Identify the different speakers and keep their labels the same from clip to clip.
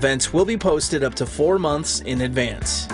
Speaker 1: events will be posted up to 4 months in advance.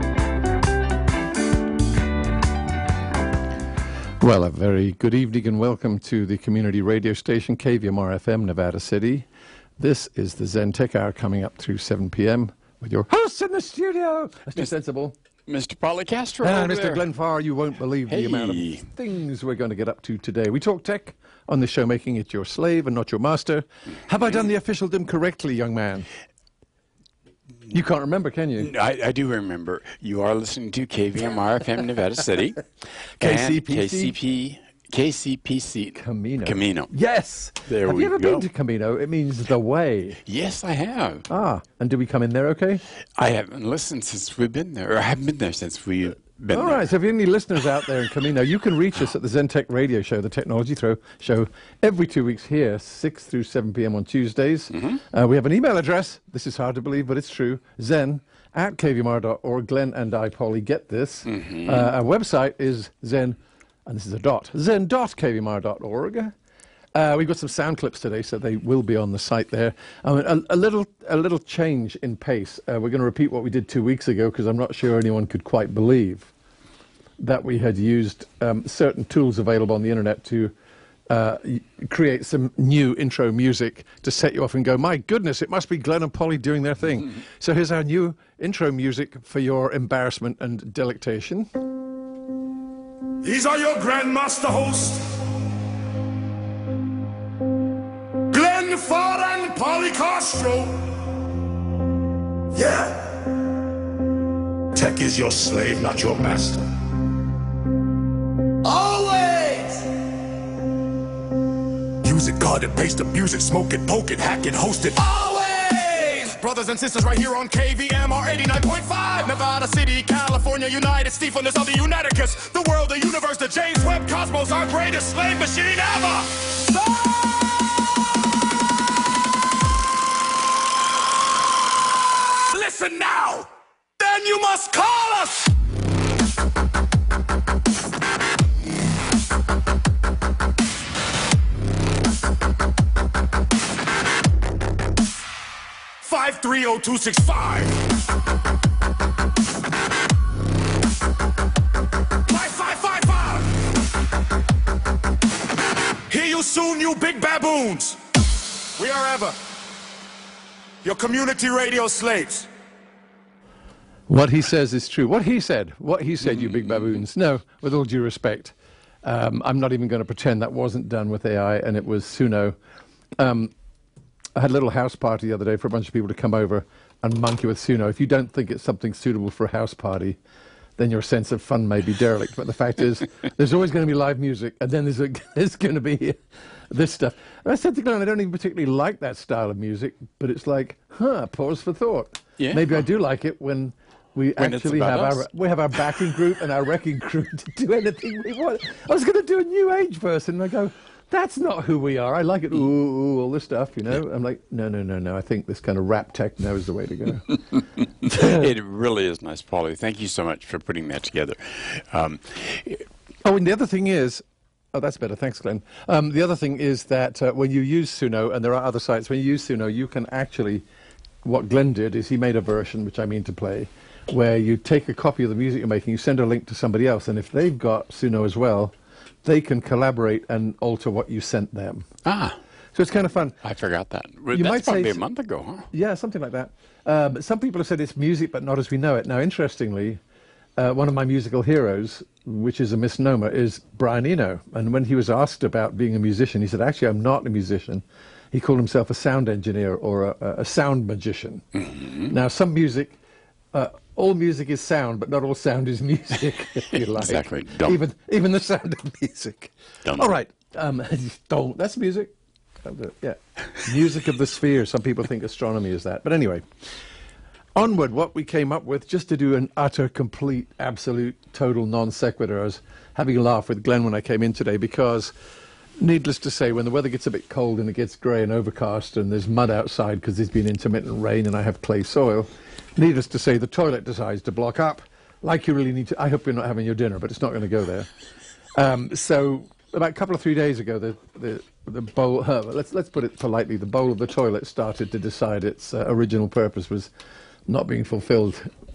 Speaker 2: Well, a very good evening and welcome to the community radio station KVMR FM, Nevada City. This is the Zen Tech Hour coming up through 7 p.m. with your host in the studio, Mr. Sensible.
Speaker 3: Mr. Paulie Castro.
Speaker 2: And Mr. Glenn Farr. You won't believe the amount of things we're going to get up to today. We talk tech on the show, making it your slave and not your master. Have I done the officialdom correctly, young man? You can't remember, can you?
Speaker 3: I do remember. You are listening to KVMR FM Nevada City.
Speaker 2: KCPC.
Speaker 3: KCPC.
Speaker 2: Camino. Yes.
Speaker 3: Have
Speaker 2: you ever been to Camino? It means the way.
Speaker 3: Yes, I have.
Speaker 2: Ah, and did we come in there okay?
Speaker 3: I haven't listened since we've been there, or I haven't been there since we've been there.
Speaker 2: All right, so if you have any listeners out there in Camino, you can reach us at the Zen Tech Radio Show, the Technology Show, every 2 weeks here, 6 through 7 p.m. on Tuesdays. We have an email address. This is hard to believe, but it's true. zen@kvmr.org. Glenn and I, Paulie, get this. Our website is zen, and this is a dot, zen.kvmr.org. We've got some sound clips today, so they will be on the site there. A little change in pace. We're going to repeat what we did 2 weeks ago, because I'm not sure anyone could quite believe that we had used certain tools available on the internet to create some new intro music to set you off and go, my goodness, it must be Glenn and Paulie doing their thing. So here's our new intro music for your embarrassment and delectation.
Speaker 4: These are your Grandmaster hosts, Glenn Farr and Paulie Castro. Yeah. Tech is your slave, not your master. Always. Use it, cut it, paste the music, smoke it, poke it, hack it, host it. Always. Brothers and sisters right here on KVMR 89.5, Nevada City, California, United Stephanus of the Uniticus, the world, the universe, the James Webb Cosmos, our greatest slave machine ever. Listen now, then you must call us. Five 30265. 5555. Hear you soon, you big baboons. We are ever your community radio slaves.
Speaker 2: What he says is true. What he said, you big baboons. No, with all due respect, I'm not even going to pretend that wasn't done with AI, and it was Suno. I had a little house party the other day for a bunch of people to come over and monkey with Suno. If you don't think it's something suitable for a house party, then your sense of fun may be derelict. But the fact is, there's always going to be live music, and then there's going to be this stuff. And I said to Glenn, I don't even particularly like that style of music, but it's like, pause for thought. Yeah. Maybe I do like it when we actually have our backing group and our wrecking crew to do anything we want. I was going to do a new age version, and I go, that's not who we are. I like it, all this stuff, you know. I'm like, no. I think this kind of rap techno is the way to go.
Speaker 3: It really is nice, Paulie. Thank you so much for putting that together.
Speaker 2: And the other thing is, that's better. Thanks, Glenn. The other thing is that when you use Suno, and there are other sites, when you use Suno, you can actually, what Glenn did is he made a version, which I mean to play, where you take a copy of the music you're making, you send a link to somebody else, and if they've got Suno as well, they can collaborate and alter what you sent them. So it's kind of fun.
Speaker 3: I forgot that.
Speaker 2: You might say
Speaker 3: probably a month ago, huh?
Speaker 2: Yeah, something like that. Some people have said it's music, but not as we know it. Now, interestingly, one of my musical heroes, which is a misnomer, is Brian Eno. And when he was asked about being a musician, he said, actually, I'm not a musician. He called himself a sound engineer or a sound magician. Now, some music... all music is sound, but not all sound is music, if you like.
Speaker 3: Exactly.
Speaker 2: Even the sound of music. All right. That's music. Yeah. Music of the sphere. Some people think astronomy is that. But anyway, onward, what we came up with, just to do an utter, complete, absolute, total non sequitur. I was having a laugh with Glenn when I came in today because, needless to say, when the weather gets a bit cold and it gets grey and overcast and there's mud outside because there's been intermittent rain and I have clay soil, needless to say, the toilet decides to block up like you really need to. I hope you're not having your dinner, but it's not going to go there. So about a couple of 3 days ago, the bowl. Let's put it politely. The bowl of the toilet started to decide its original purpose was not being fulfilled.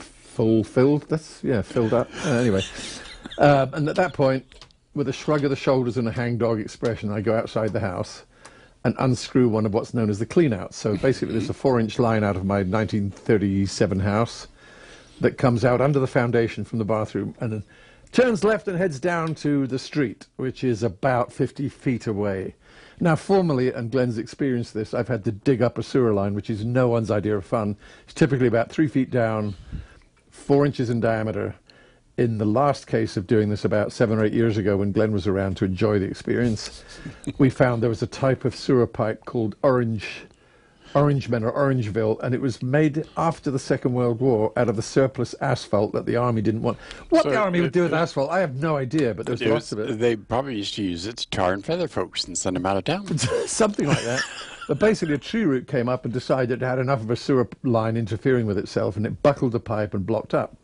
Speaker 2: Filled up. Anyway, and at that point, with a shrug of the shoulders and a hangdog expression, I go outside the house and unscrew one of what's known as the clean-out. So basically, there's a 4-inch line out of my 1937 house that comes out under the foundation from the bathroom and then turns left and heads down to the street, which is about 50 feet away. Now, formerly, and Glenn's experienced this, I've had to dig up a sewer line, which is no one's idea of fun. It's typically about 3 feet down, 4 inches in diameter. In the last case of doing this about 7 or 8 years ago, when Glenn was around to enjoy the experience, we found there was a type of sewer pipe called Orangemen or Orangeville, and it was made after the Second World War out of the surplus asphalt that the army didn't want. What the army would do with asphalt, I have no idea, but there's lots of it.
Speaker 3: They probably used to use it to tar and feather folks and send them out of town.
Speaker 2: Something like that. But basically a tree root came up and decided it had enough of a sewer line interfering with itself, and it buckled the pipe and blocked up.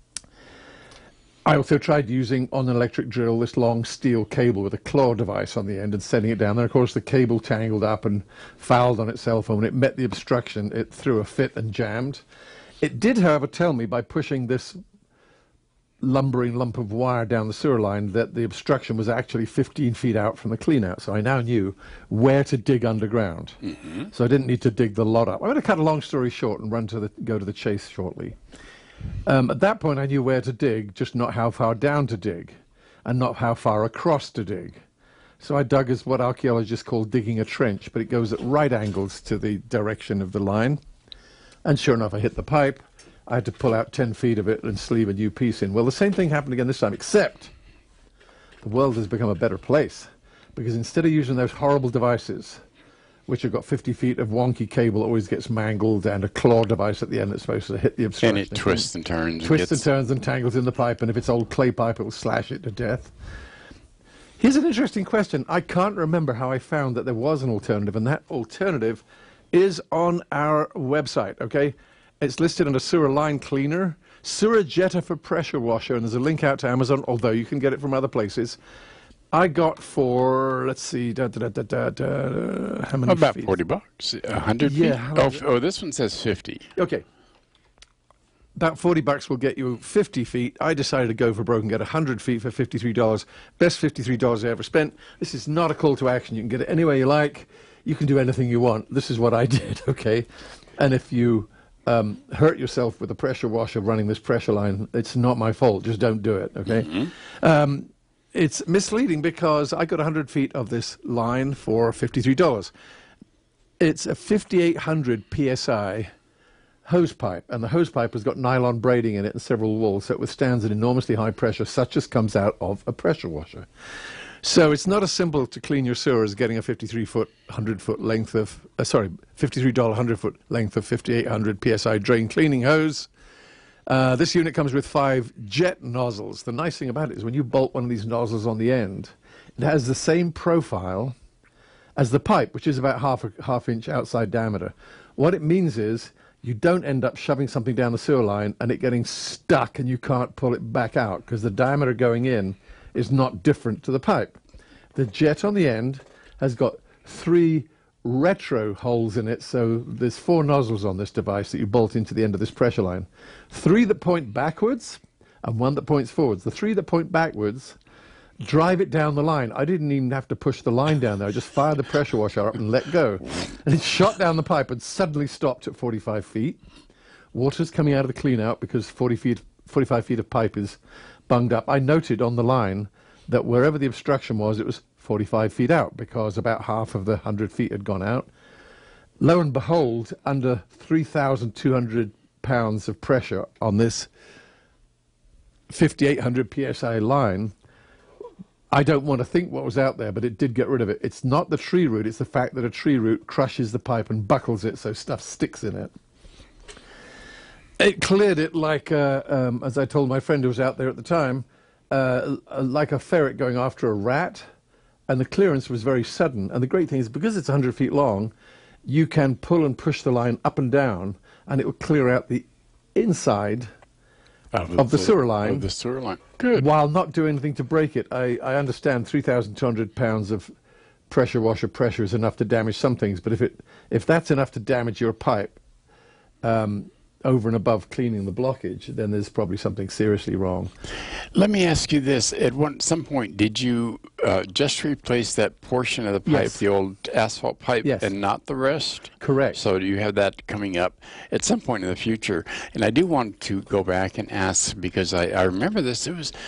Speaker 2: I also tried using, on an electric drill, this long steel cable with a claw device on the end and setting it down there. Of course, the cable tangled up and fouled on itself, and when it met the obstruction, it threw a fit and jammed. It did, however, tell me by pushing this lumbering lump of wire down the sewer line that the obstruction was actually 15 feet out from the clean-out, so I now knew where to dig underground. So I didn't need to dig the lot up. I'm going to cut a long story short and go to the chase shortly. At that point, I knew where to dig, just not how far down to dig, and not how far across to dig. So I dug as what archaeologists call digging a trench, but it goes at right angles to the direction of the line. And sure enough, I hit the pipe. I had to pull out 10 feet of it and sleeve a new piece in. Well, the same thing happened again this time, except the world has become a better place, because instead of using those horrible devices, which have got 50 feet of wonky cable that always gets mangled, and a claw device at the end that's supposed to hit the obstruction.
Speaker 3: And it twists and turns.
Speaker 2: Twists and turns and tangles in the pipe, and if it's old clay pipe, it will slash it to death. Here's an interesting question. I can't remember how I found that there was an alternative, and that alternative is on our website, okay? It's listed under sewer line cleaner, sewer jetter for pressure washer, and there's a link out to Amazon, although you can get it from other places. I got for, let's see, how many
Speaker 3: about
Speaker 2: feet?
Speaker 3: $40, 100
Speaker 2: Yeah,
Speaker 3: feet. Oh, this one says 50.
Speaker 2: Okay. About $40 will get you 50 feet. I decided to go for broke and get 100 feet for $53. Best $53 I ever spent. This is not a call to action. You can get it any way you like. You can do anything you want. This is what I did, okay? And if you hurt yourself with a pressure washer running this pressure line, it's not my fault. Just don't do it, okay? It's misleading because I got 100 feet of this line for $53. It's a 5,800 PSI hose pipe, and the hose pipe has got nylon braiding in it and several walls, so it withstands an enormously high pressure, such as comes out of a pressure washer. So it's not as simple to clean your sewer as getting a 53-foot, 100-foot length of, $53 100-foot length of 5,800 PSI drain cleaning hose. This unit comes with 5 jet nozzles. The nice thing about it is when you bolt one of these nozzles on the end, it has the same profile as the pipe, which is about half inch outside diameter. What it means is you don't end up shoving something down the sewer line and it getting stuck and you can't pull it back out, because the diameter going in is not different to the pipe. The jet on the end has got 3 retro holes in it, so there's 4 nozzles on this device that you bolt into the end of this pressure line. 3 that point backwards and 1 that points forwards. The 3 that point backwards drive it down the line. I didn't even have to push the line down there. I just fired the pressure washer up and let go. And it shot down the pipe and suddenly stopped at 45 feet. Water's coming out of the clean out because 45 feet of pipe is bunged up. I noted on the line that wherever the obstruction was, it was 45 feet out, because about half of the 100 feet had gone out. Lo and behold, under 3,200 pounds of pressure on this 5,800 PSI line, I don't want to think what was out there, but it did get rid of it. It's not the tree root, it's the fact that a tree root crushes the pipe and buckles it so stuff sticks in it. It cleared it like, as I told my friend who was out there at the time, like a ferret going after a rat. And the clearance was very sudden. And the great thing is, because it's 100 feet long, you can pull and push the line up and down, and it will clear out the inside of the sewer line.
Speaker 3: Of the sewer line. Good.
Speaker 2: While not doing anything to break it. I understand 3,200 pounds of pressure washer pressure is enough to damage some things, but if that's enough to damage your pipe over and above cleaning the blockage, then there's probably something seriously wrong.
Speaker 3: Let me ask you this. At some point, did you just replace that portion of the pipe,
Speaker 2: Yes.
Speaker 3: the old asphalt pipe,
Speaker 2: Yes.
Speaker 3: and not the rest?
Speaker 2: Correct.
Speaker 3: So you have that coming up at some point in the future. And I do want to go back and ask, because I remember this. It was,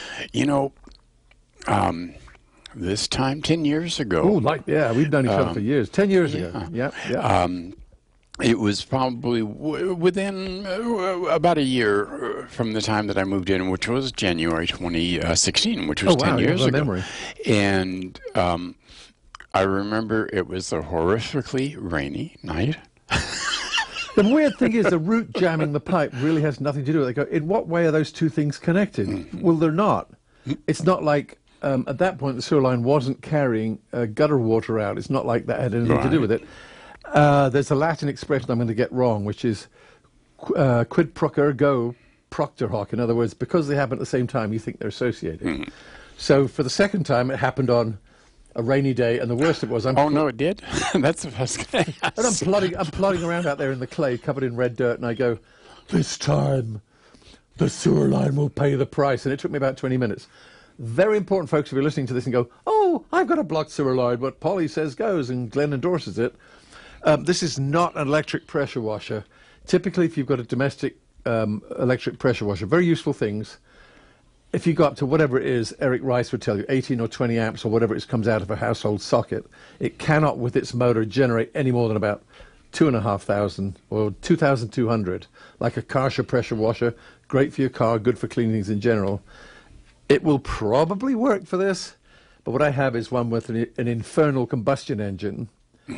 Speaker 3: this time 10 years ago.
Speaker 2: Oh, yeah, we've known each other for years. 10 years ago. Yeah.
Speaker 3: It was probably within about a year from the time that I moved in, which was January 2016, which was 10 years ago.
Speaker 2: Memory.
Speaker 3: And I remember it was a horrifically rainy night.
Speaker 2: The weird thing is the root jamming the pipe really has nothing to do with it. They go, in what way are those two things connected? Well, they're not. It's not like at that point the sewer line wasn't carrying gutter water out. It's not like that had anything to do with it. There's a Latin expression I'm going to get wrong, which is quid pro ergo proctor hoc. In other words, because they happen at the same time, you think they're associated. So for the second time, it happened on a rainy day, and the worst it was,
Speaker 3: Oh, no, it did? That's what I was going to ask.
Speaker 2: and I'm plodding around out there in the clay, covered in red dirt, and I go, this time the sewer line will pay the price. And it took me about 20 minutes. Very important, folks, if you're listening to this and go, oh, I've got a blocked sewer line, what Polly says goes, and Glenn endorses it. This is not an electric pressure washer. Typically, if you've got a domestic electric pressure washer, very useful things. If you go up to whatever it is, Eric Rice would tell you, 18 or 20 amps or whatever it comes out of a household socket, it cannot, with its motor, generate any more than about 2,500 or 2,200. Like a Karcher pressure washer, great for your car, good for cleaning things in general. It will probably work for this, but what I have is one with an infernal combustion engine.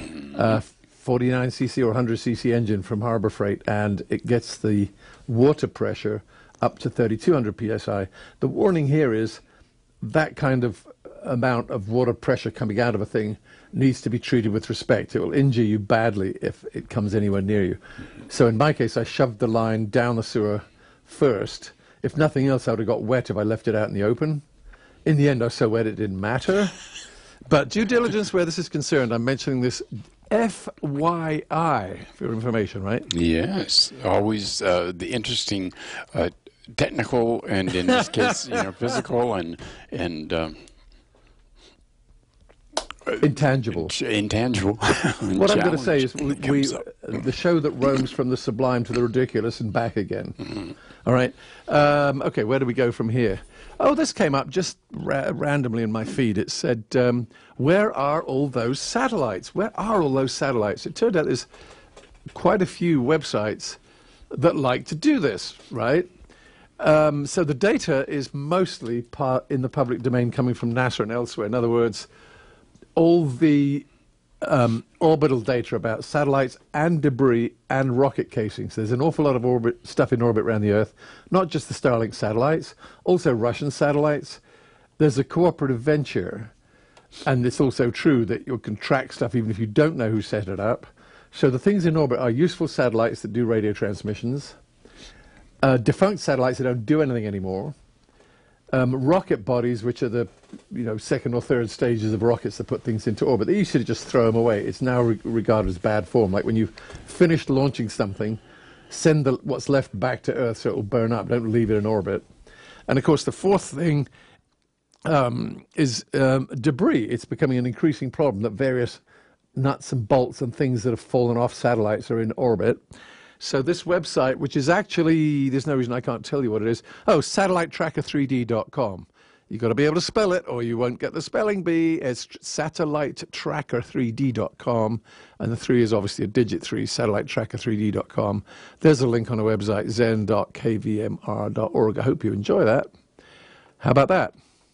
Speaker 2: 49cc or 100cc engine from Harbor Freight, and it gets the water pressure up to 3,200 psi. The warning here is that kind of amount of water pressure coming out of a thing needs to be treated with respect. It will injure you badly if it comes anywhere near you. So in my case, I shoved the line down the sewer first. If nothing else, I would have got wet if I left it out in the open. In the end, I was so wet it didn't matter. But due diligence where this is concerned, I'm mentioning this FYI for your information, right?
Speaker 3: Yes, always the interesting technical and, in this case, physical and
Speaker 2: intangible.
Speaker 3: Intangible.
Speaker 2: What I'm going to say is the show that roams from the sublime to the ridiculous and back again. All right. Okay, where do we go from here? Oh, this came up just randomly in my feed. It said, where are all those satellites? Where are all those satellites? It turned out there's quite a few websites that like to do this, right? So the data is mostly in the public domain coming from NASA and elsewhere. In other words, all the orbital data about satellites and debris and rocket casings. There's an awful lot of stuff in orbit around the Earth, not just the Starlink satellites, also Russian satellites. There's a cooperative venture, and it's also true that you can track stuff even if you don't know who set it up. So the things in orbit are useful satellites that do radio transmissions, defunct satellites that don't do anything anymore, rocket bodies, which are the second or third stages of rockets that put things into orbit. They used to just throw them away. It's now regarded as bad form. Like when you've finished launching something, send what's left back to Earth so it will burn up. Don't leave it in orbit. And of course, the fourth thing is debris. It's becoming an increasing problem that various nuts and bolts and things that have fallen off satellites are in orbit. So this website, which is actually, there's no reason I can't tell you what it is. Oh, satellitetracker3d.com. You've got to be able to spell it or you won't get the spelling bee. It's satellitetracker3d.com. And the 3 is obviously a digit 3, satellitetracker3d.com. There's a link on our website, zen.kvmr.org. I hope you enjoy that. How about that?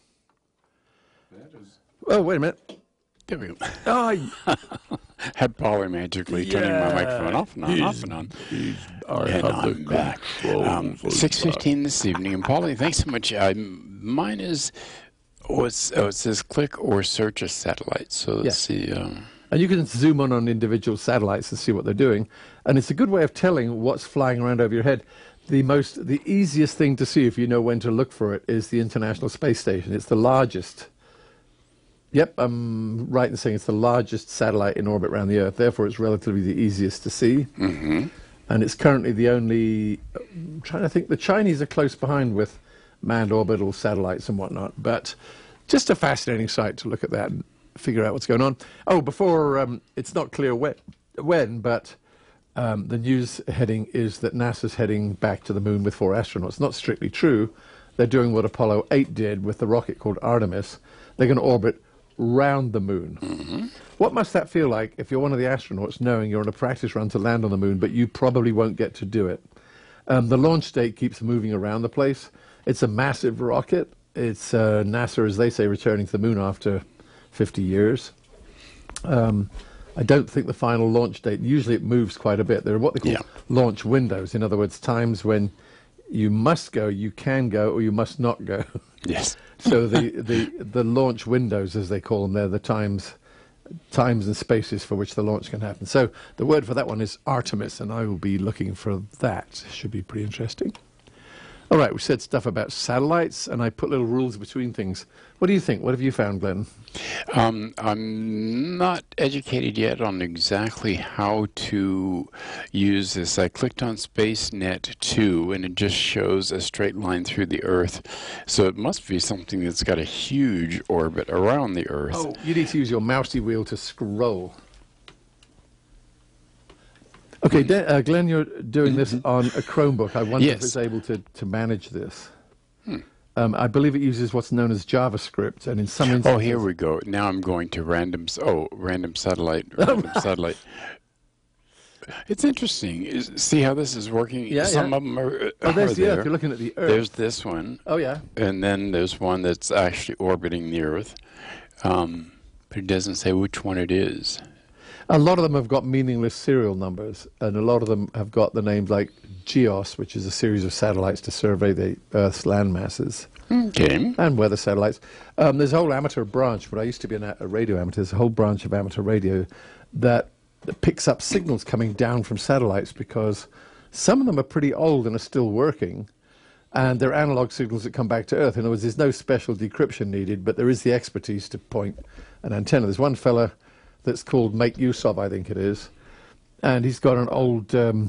Speaker 2: Oh, wait a minute.
Speaker 3: There we go.
Speaker 2: Oh,
Speaker 3: Had Polly magically turning my microphone off and on, off and on. And I'm back. 6:15 this evening. And Polly, thanks so much. Mine is, it says click or search a satellite. So let's see.
Speaker 2: And you can zoom on individual satellites and see what they're doing. And it's a good way of telling what's flying around over your head. The easiest thing to see if you know when to look for it is the International Space Station. It's the largest Yep, I'm right in saying it's the largest satellite in orbit around the Earth. Therefore, it's relatively the easiest to see.
Speaker 3: Mm-hmm.
Speaker 2: And it's currently the only, I'm trying to think, the Chinese are close behind with manned orbital satellites and whatnot. But just a fascinating sight to look at that and figure out what's going on. Oh, before, it's not clear when, but the news heading is that NASA's heading back to the moon with 4 astronauts. Not strictly true. They're doing what Apollo 8 did with the rocket called Artemis. They're going to orbit round the moon.
Speaker 3: Mm-hmm.
Speaker 2: What must that feel like if you're one of the astronauts knowing you're on a practice run to land on the moon, but you probably won't get to do it? The launch date keeps moving around the place. It's a massive rocket. It's NASA, as they say, returning to the moon after 50 years. I don't think the final launch date, usually it moves quite a bit. There are what they call launch windows. In other words, times when you must go, you can go, or you must not go.
Speaker 3: Yes.
Speaker 2: So the launch windows, as they call them, they're the times and spaces for which the launch can happen. So the word for that one is Artemis, and I will be looking for that. Should be pretty interesting. All right, we said stuff about satellites, and I put little rules between things. What do you think? What have you found, Glenn?
Speaker 3: I'm not educated yet on exactly how to use this. I clicked on SpaceNet 2, and it just shows a straight line through the Earth. So it must be something that's got a huge orbit around the Earth.
Speaker 2: Oh, you need to use your mousey wheel to scroll. Okay, Glenn, you're doing this on a Chromebook. I wonder if it's able to manage this. I believe it uses what's known as JavaScript, and in some instances...
Speaker 3: Oh, here we go. Now I'm going to random satellite. It's interesting. See how this is working?
Speaker 2: Yeah,
Speaker 3: Some of them are,
Speaker 2: there's the
Speaker 3: there.
Speaker 2: Earth. You're looking at the Earth.
Speaker 3: There's this one.
Speaker 2: Oh, yeah.
Speaker 3: And then there's one that's actually orbiting the Earth. But it doesn't say which one it is.
Speaker 2: A lot of them have got meaningless serial numbers, and a lot of them have got the names like GEOS, which is a series of satellites to survey the Earth's land masses.
Speaker 3: Okay.
Speaker 2: And weather satellites. There's a whole amateur branch, but I used to be a radio amateur, there's a whole branch of amateur radio that picks up signals coming down from satellites, because some of them are pretty old and are still working, and they're analog signals that come back to Earth. In other words, there's no special decryption needed, but there is the expertise to point an antenna. There's one fella that's called Make Use Of, I think it is, and he's got an old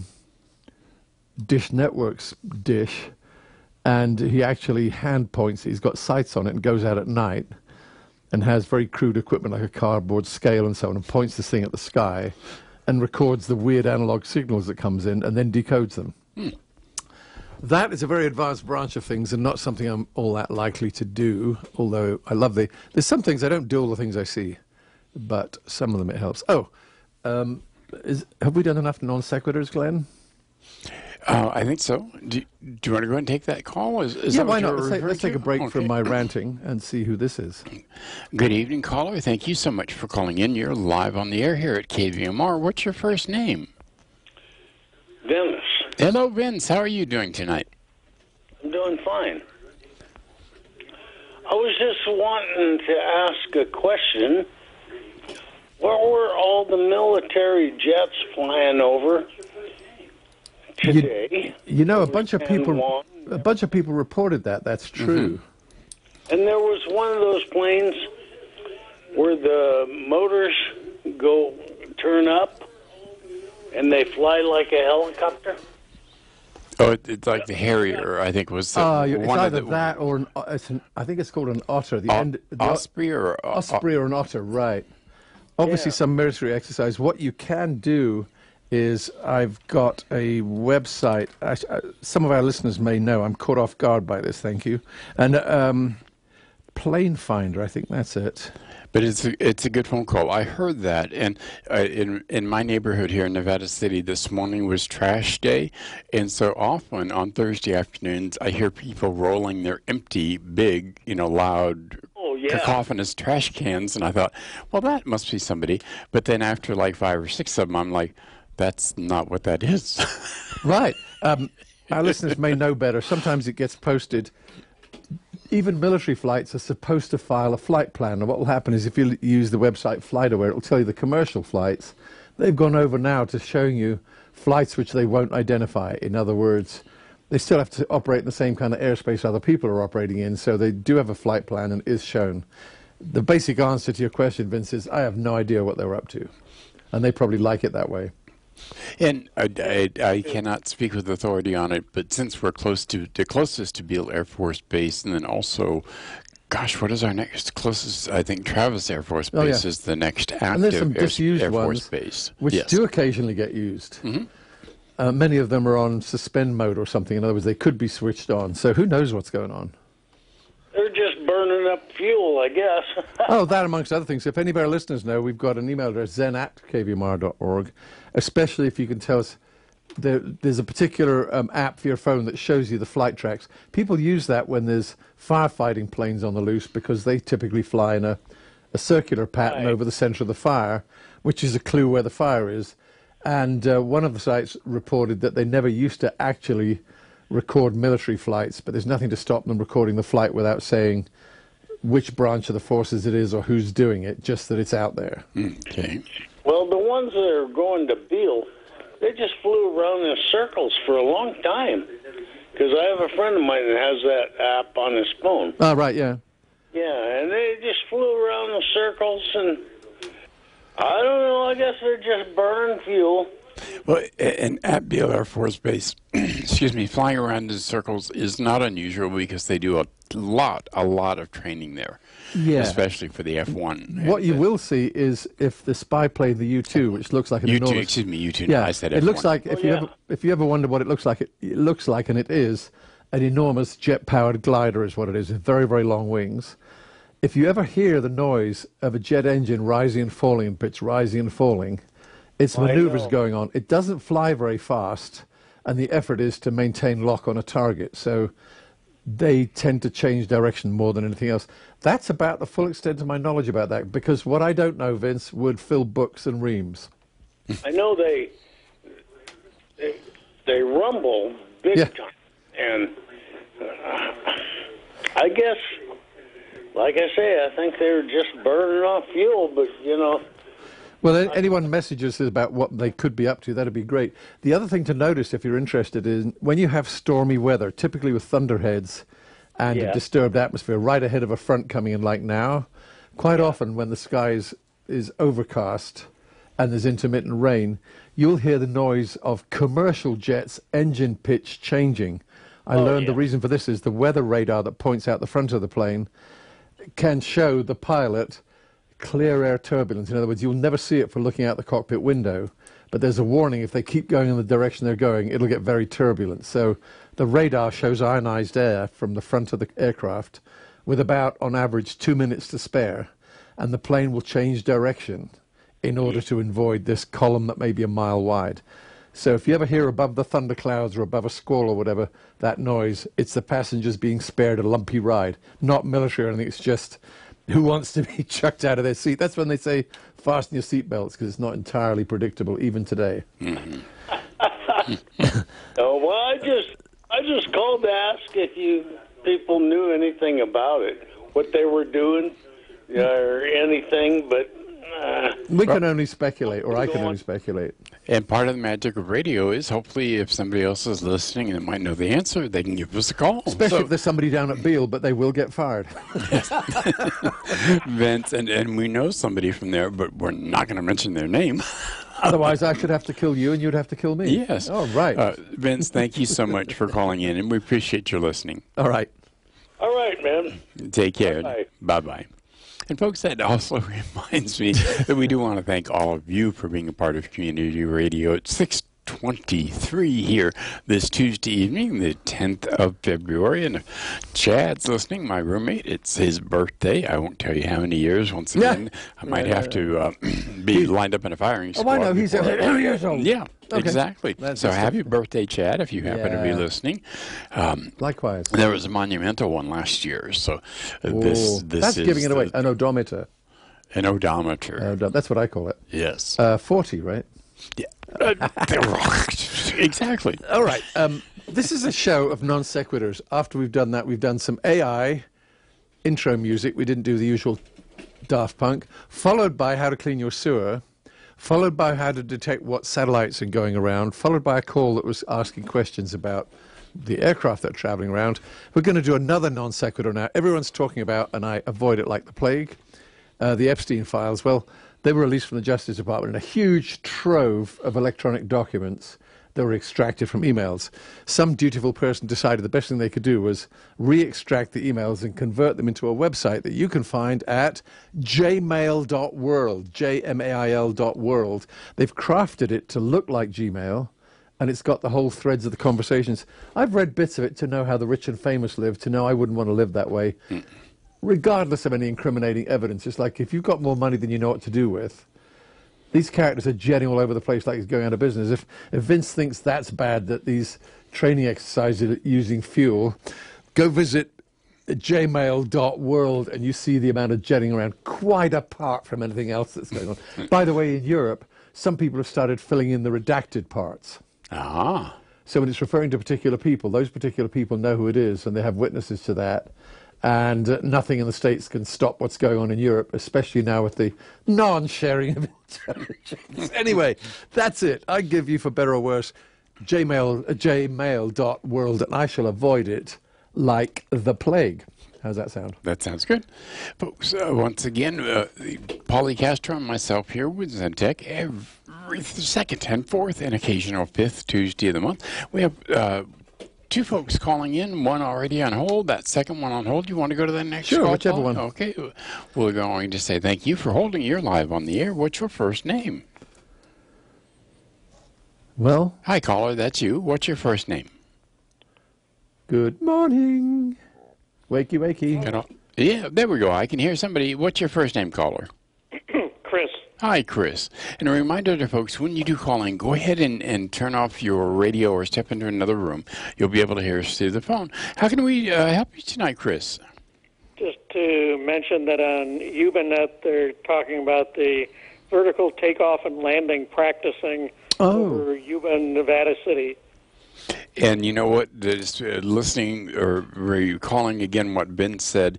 Speaker 2: Dish Networks dish, and he actually hand points. He's got sights on it and goes out at night and has very crude equipment like a cardboard scale and so on, and points this thing at the sky and records the weird analog signals that comes in and then decodes them. That is a very advanced branch of things and not something I'm all that likely to do, although I love there's some things I don't do all the things I see, but some of them it helps. Oh, have we done enough non sequiturs, Glenn?
Speaker 3: I think so. Do you want to go ahead and take that call?
Speaker 2: Yeah, why not? Let's take a break from my ranting and see who this is.
Speaker 3: Good evening, caller. Thank you so much for calling in. You're live on the air here at KVMR. What's your first name?
Speaker 5: Vince.
Speaker 3: Hello, Vince. How are you doing tonight?
Speaker 5: I'm doing fine. I was just wanting to ask a question. Where were all the military jets flying over today?
Speaker 2: You know, a bunch of people reported that. That's true.
Speaker 5: And there was one of those planes where the motors turn up and they fly like a helicopter.
Speaker 3: Oh, it's like the Harrier, I think was
Speaker 2: it's either that or I think it's called an Otter.
Speaker 3: Osprey or
Speaker 2: an Otter, right? Obviously, some military exercise. What you can do is, I've got a website. Some of our listeners may know. I'm caught off guard by this. Thank you. And Plane Finder, I think that's it.
Speaker 3: But it's a good phone call. I heard that, and in my neighborhood here in Nevada City, this morning was trash day, and so often on Thursday afternoons, I hear people rolling their empty, big, loud, cacophonous trash cans, and I thought, well, that must be somebody. But then after like 5 or 6 of them, I'm like, that's not what that is.
Speaker 2: Right. Our listeners may know better. Sometimes it gets posted. Even military flights are supposed to file a flight plan. And what will happen is if you use the website FlightAware, it will tell you the commercial flights. They've gone over now to showing you flights which they won't identify. In other words, they still have to operate in the same kind of airspace other people are operating in, so they do have a flight plan and is shown. the basic answer to your question, Vince, is I have no idea what they were up to. And they probably like it that way.
Speaker 3: And I cannot speak with authority on it, but since we're close to the closest to Beale Air Force Base, and then also, gosh, what is our next closest? I think Travis Air Force Base is the next
Speaker 2: and there's some
Speaker 3: active
Speaker 2: disused
Speaker 3: Air Force
Speaker 2: ones,
Speaker 3: base,
Speaker 2: which
Speaker 3: yes.
Speaker 2: do occasionally get used. Many of them are on suspend mode or something. In other words, they could be switched on. So who knows what's going on?
Speaker 5: They're just burning up fuel, I guess.
Speaker 2: Oh, that amongst other things. If any of our listeners know, we've got an email address, zen@kvmr.org, especially if you can tell us there's a particular app for your phone that shows you the flight tracks. People use that when there's firefighting planes on the loose because they typically fly in a circular pattern over the center of the fire, which is a clue where the fire is. And one of the sites reported that they never used to actually record military flights, but there's nothing to stop them recording the flight without saying which branch of the forces it is or who's doing it, just that it's out there.
Speaker 3: Okay.
Speaker 5: Well, the ones that are going to Beale, they just flew around in circles for a long time. Because I have a friend of mine that has that app on his phone.
Speaker 2: Oh, right, yeah.
Speaker 5: Yeah, and they just flew around in circles, and I don't know, I guess they're just burning fuel.
Speaker 3: Well, and at Beale Air Force Base, excuse me, flying around in circles is not unusual because they do a lot of training there, especially for the F-1.
Speaker 2: What you will see is if the spy plane, the U-2, which looks like an
Speaker 3: U-2,
Speaker 2: enormous...
Speaker 3: excuse me, U-2,
Speaker 2: yeah,
Speaker 3: I said
Speaker 2: it
Speaker 3: F-1.
Speaker 2: looks like, if you ever wonder what it looks like, it looks like, and it is, an enormous jet-powered glider is what it is, with very, very long wings. If you ever hear the noise of a jet engine rising and falling in pitch, rising and falling, it's maneuvers going on. It doesn't fly very fast, and the effort is to maintain lock on a target. So they tend to change direction more than anything else. That's about the full extent of my knowledge about that, because what I don't know, Vince, would fill books and reams.
Speaker 5: I know they rumble big time, and I guess, like I say, I think they're just burning off fuel, but, you know...
Speaker 2: Well, anyone messages about what they could be up to, that'd be great. The other thing to notice, if you're interested, is when you have stormy weather, typically with thunderheads and a disturbed atmosphere right ahead of a front coming in like now, quite often when the sky is overcast and there's intermittent rain, you'll hear the noise of commercial jets' engine pitch changing. I learned the reason for this is the weather radar that points out the front of the plane can show the pilot clear air turbulence. In other words, you'll never see it from looking out the cockpit window, but there's a warning if they keep going in the direction they're going, it'll get very turbulent. So the radar shows ionized air from the front of the aircraft with about, on average, 2 minutes to spare, and the plane will change direction in order to avoid this column that may be a mile wide. So if you ever hear above the thunderclouds or above a squall or whatever, that noise, it's the passengers being spared a lumpy ride. Not military or anything, it's just who wants to be chucked out of their seat. That's when they say fasten your seatbelts, because it's not entirely predictable even today.
Speaker 5: Oh, well, I just called to ask if you people knew anything about it, what they were doing, or anything, but...
Speaker 2: we can only speculate, or I can only speculate.
Speaker 3: And part of the magic of radio is hopefully if somebody else is listening and might know the answer, they can give us a call.
Speaker 2: Especially if there's somebody down at Beale, but they will get fired.
Speaker 3: Vince, and we know somebody from there, but we're not going to mention their name.
Speaker 2: Otherwise, I should have to kill you and you'd have to kill me.
Speaker 3: Yes.
Speaker 2: Oh, right.
Speaker 3: Vince, thank you so much for calling in, and we appreciate your listening.
Speaker 2: All right.
Speaker 5: All right, man.
Speaker 3: Take care.
Speaker 5: Bye-bye.
Speaker 3: Bye-bye. And folks, that also reminds me that we do want to thank all of you for being a part of Community Radio at 6:23 here this Tuesday evening, the 10th of February. And if Chad's listening, my roommate, it's his birthday. I won't tell you how many years. Once again, I might have to be lined up in a firing squad.
Speaker 2: Oh, I know. He's 100 years old.
Speaker 3: Yeah,
Speaker 2: Okay.
Speaker 3: exactly. So happy birthday, Chad, if you happen to be listening.
Speaker 2: Likewise.
Speaker 3: There was a monumental one last year, so this
Speaker 2: that's
Speaker 3: is
Speaker 2: giving it away. An odometer.
Speaker 3: An odometer.
Speaker 2: That's what I call it.
Speaker 3: Yes.
Speaker 2: 40, right?
Speaker 3: Yeah. Exactly.
Speaker 2: All right. This is a show of non sequiturs. After we've done that, we've done some AI intro music. We didn't do the usual Daft Punk. Followed by how to clean your sewer. Followed by how to detect what satellites are going around. Followed by a call that was asking questions about the aircraft that are traveling around. We're going to do another non sequitur now. Everyone's talking about, and I avoid it like the plague, the Epstein files. Well, they were released from the Justice Department in a huge trove of electronic documents that were extracted from emails. Some dutiful person decided the best thing they could do was re-extract the emails and convert them into a website that you can find at jmail.world, jmail.world. They've crafted it to look like Gmail, and it's got the whole threads of the conversations. I've read bits of it to know how the rich and famous live, to know I wouldn't want to live that way, regardless of any incriminating evidence. It's like, if you've got more money than you know what to do with, these characters are jetting all over the place like it's going out of business. If Vince thinks that's bad, that these training exercises are using fuel, go visit jmail.world and you see the amount of jetting around, quite apart from anything else that's going on. By the way, in Europe, some people have started filling in the redacted parts.
Speaker 3: Ah.
Speaker 2: So when it's referring to particular people, those particular people know who it is and they have witnesses to that. And nothing in the States can stop what's going on in Europe, especially now with the non-sharing of intelligence. Anyway, that's it. I give you, for better or worse, jmail.world, and I shall avoid it like the plague. How's that sound?
Speaker 3: That sounds good. Folks, once again, Paulie Castro and myself here with Zentech every second and fourth and occasional fifth Tuesday of the month. We have... two folks calling in, one already on hold, that second one on hold. You want to go to the next
Speaker 2: Sure,
Speaker 3: call,
Speaker 2: whichever
Speaker 3: Paul?
Speaker 2: one.
Speaker 3: Okay. We're going to say thank you for holding. You're live on the air. What's your first name?
Speaker 2: Well,
Speaker 3: Hi, caller. That's you. What's your first name?
Speaker 2: good morning. Wakey, wakey.
Speaker 3: Yeah, there we go. I can hear somebody. What's your first name, caller?
Speaker 6: Chris.
Speaker 3: Hi, Chris. And a reminder to folks, when you do call in, go ahead and turn off your radio or step into another room. You'll be able to hear us through the phone. How can we help you tonight, Chris?
Speaker 6: Just to mention that on Ubinet, they're talking about the vertical takeoff and landing practicing over Yuba, Nevada City.
Speaker 3: And you know what? Just listening or recalling again what Ben said,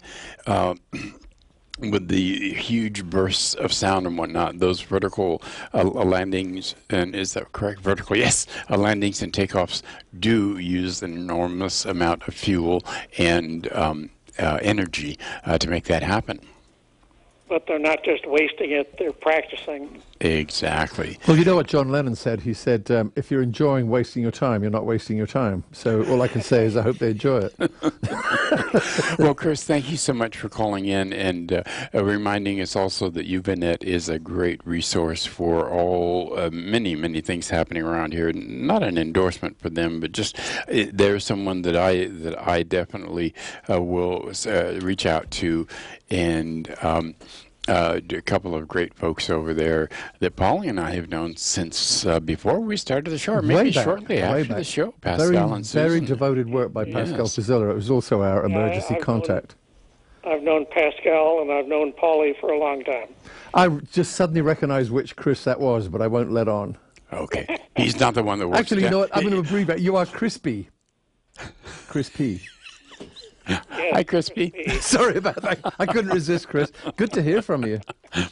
Speaker 3: with the huge bursts of sound and whatnot, those vertical landings, and is that correct? Vertical, yes. Landings and takeoffs do use an enormous amount of fuel and energy to make that happen.
Speaker 6: But they're not just wasting it, they're practicing.
Speaker 3: Exactly.
Speaker 2: Well, you know what John Lennon said? He said, if you're enjoying wasting your time, you're not wasting your time. So all I can say is I hope they enjoy it.
Speaker 3: Well, Chris, thank you so much for calling in and reminding us also that Ubinet is a great resource for all many things happening around here. Not an endorsement for them, but just there's someone that I definitely will reach out to, and a couple of great folks over there that Paulie and I have known since before we started the show, or maybe shortly after the show. Pascal and Susan.
Speaker 2: Very devoted work by Pascal Pizzilla. It was also our emergency contact.
Speaker 6: I've known Pascal and I've known Paulie for a long time.
Speaker 2: I just suddenly recognized which Chris that was, but I won't let on.
Speaker 3: Okay. He's not the one that works.
Speaker 2: Actually, you know what? I'm going to abbreviate. You are Crispy. Crispy.
Speaker 6: Yes,
Speaker 3: Hi, Crispy.
Speaker 2: Sorry about that. I couldn't resist, Chris. Good to hear from you.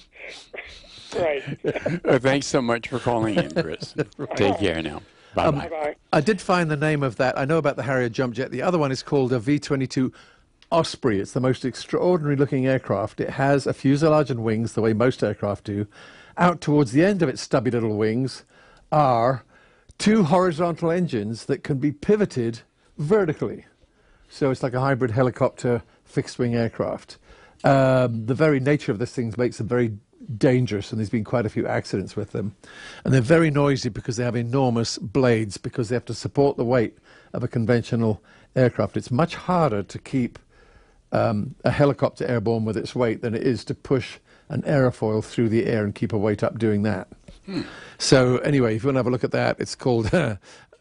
Speaker 6: Right.
Speaker 3: Thanks so much for calling in, Chris. Take care now. Bye-bye.
Speaker 6: Bye-bye.
Speaker 2: I did find the name of that. I know about the Harrier jump jet. The other one is called a V-22 Osprey. It's the most extraordinary looking aircraft. It has a fuselage and wings, the way most aircraft do. Out towards the end of its stubby little wings are two horizontal engines that can be pivoted vertically. So it's like a hybrid helicopter fixed-wing aircraft. The very nature of this thing makes them very dangerous, and there's been quite a few accidents with them. And they're very noisy because they have enormous blades, because they have to support the weight of a conventional aircraft. It's much harder to keep a helicopter airborne with its weight than it is to push an aerofoil through the air and keep a weight up doing that. So anyway, if you want to have a look at that, it's called a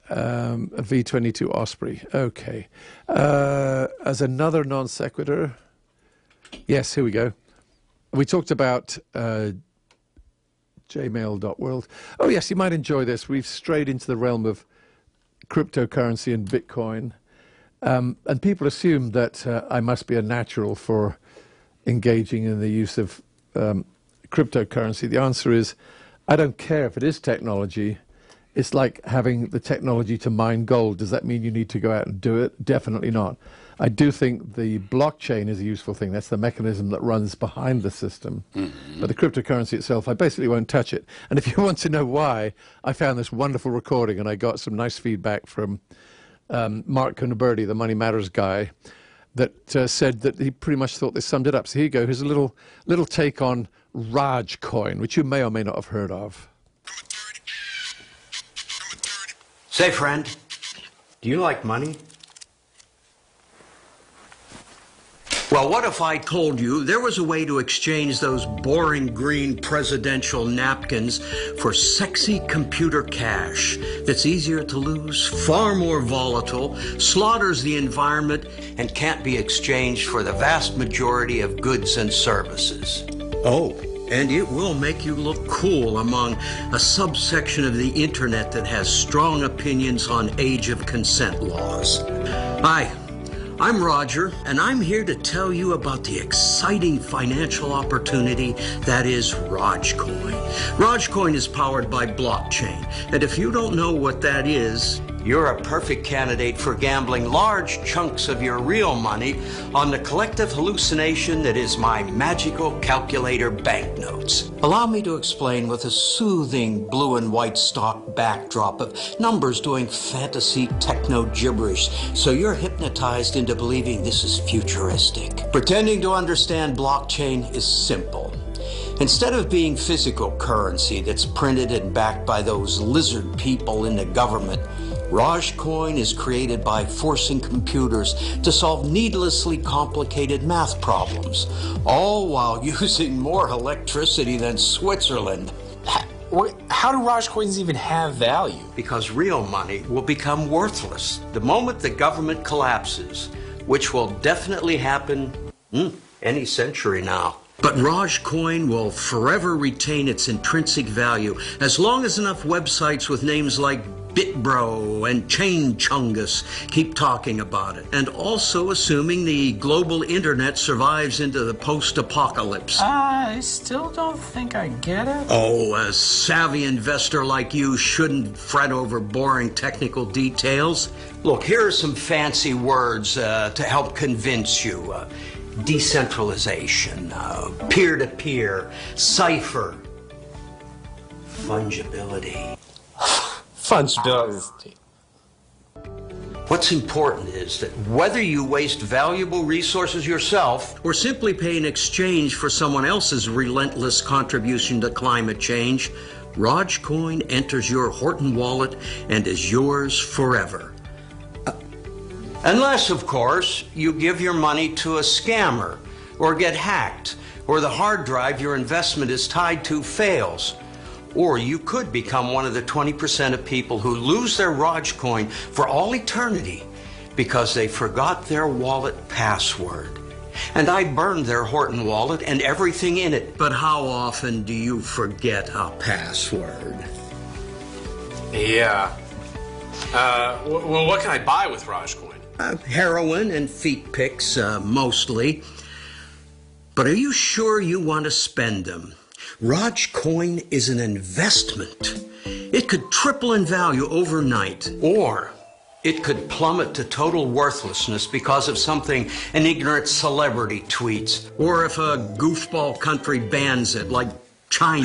Speaker 2: V-22 Osprey. Okay. As another non sequitur, yes, here we go. We talked about jmail.world. Oh, yes, you might enjoy this. We've strayed into the realm of cryptocurrency and Bitcoin. And people assume that I must be a natural for engaging in the use of cryptocurrency. The answer is, I don't care if it is technology. it's like having the technology to mine gold. Does that mean you need to go out and do it? Definitely not. I do think the blockchain is a useful thing. That's the mechanism that runs behind the system. But the cryptocurrency itself, I basically won't touch it. And if you want to know why, I found this wonderful recording, and I got some nice feedback from Mark Kunaberti, the Money Matters guy, that said that he pretty much thought this summed it up. So here you go. Here's a little take on Ragecoin, which you may or may not have heard of.
Speaker 7: Say, friend, do you like money? Well, what if I told you there was a way to exchange those boring green presidential napkins for sexy computer cash that's easier to lose, far more volatile, slaughters the environment, and can't be exchanged for the vast majority of goods and services? Oh, and it will make you look cool among a subsection of the internet that has strong opinions on age of consent laws. Hi. I'm Roger, and I'm here to tell you about the exciting financial opportunity that is Ragecoin. Ragecoin is powered by blockchain, and if you don't know what that is, you're a perfect candidate for gambling large chunks of your real money on the collective hallucination that is my magical calculator banknotes. Allow me to explain with a soothing blue and white stock backdrop of numbers doing fantasy techno gibberish, so you're hypnotized into believing this is futuristic. Pretending to understand blockchain is simple. Instead of being physical currency that's printed and backed by those lizard people in the government, Ragecoin is created by forcing computers to solve needlessly complicated math problems, all while using more electricity than Switzerland.
Speaker 8: How do Ragecoins even have value?
Speaker 7: Because real money will become worthless the moment the government collapses, which will definitely happen any century now. But Ragecoin will forever retain its intrinsic value as long as enough websites with names like BitBro and Chain Chungus keep talking about it, and also assuming the global internet survives into the post-apocalypse.
Speaker 8: I still don't think I get it.
Speaker 7: Oh, a savvy investor like you shouldn't fret over boring technical details. Look, here are some fancy words to help convince you. Decentralization, peer-to-peer, cipher, fungibility.
Speaker 8: Fungibility.
Speaker 7: What's important is that whether you waste valuable resources yourself or simply pay in exchange for someone else's relentless contribution to climate change, Ragecoin enters your Horton wallet and is yours forever. Unless, of course, you give your money to a scammer or get hacked, or the hard drive your investment is tied to fails. Or you could become one of the 20% of people who lose their Ragecoin for all eternity because they forgot their wallet password. And I burned their Horton wallet and everything in it. But how often do you forget a password?
Speaker 8: Yeah. Well, what can I buy with Ragecoin?
Speaker 7: Heroin and feet pics, mostly. But are you sure you want to spend them? Ragecoin is an investment. It could triple in value overnight, or it could plummet to total worthlessness because of something an ignorant celebrity tweets, or if a goofball country bans it, like China.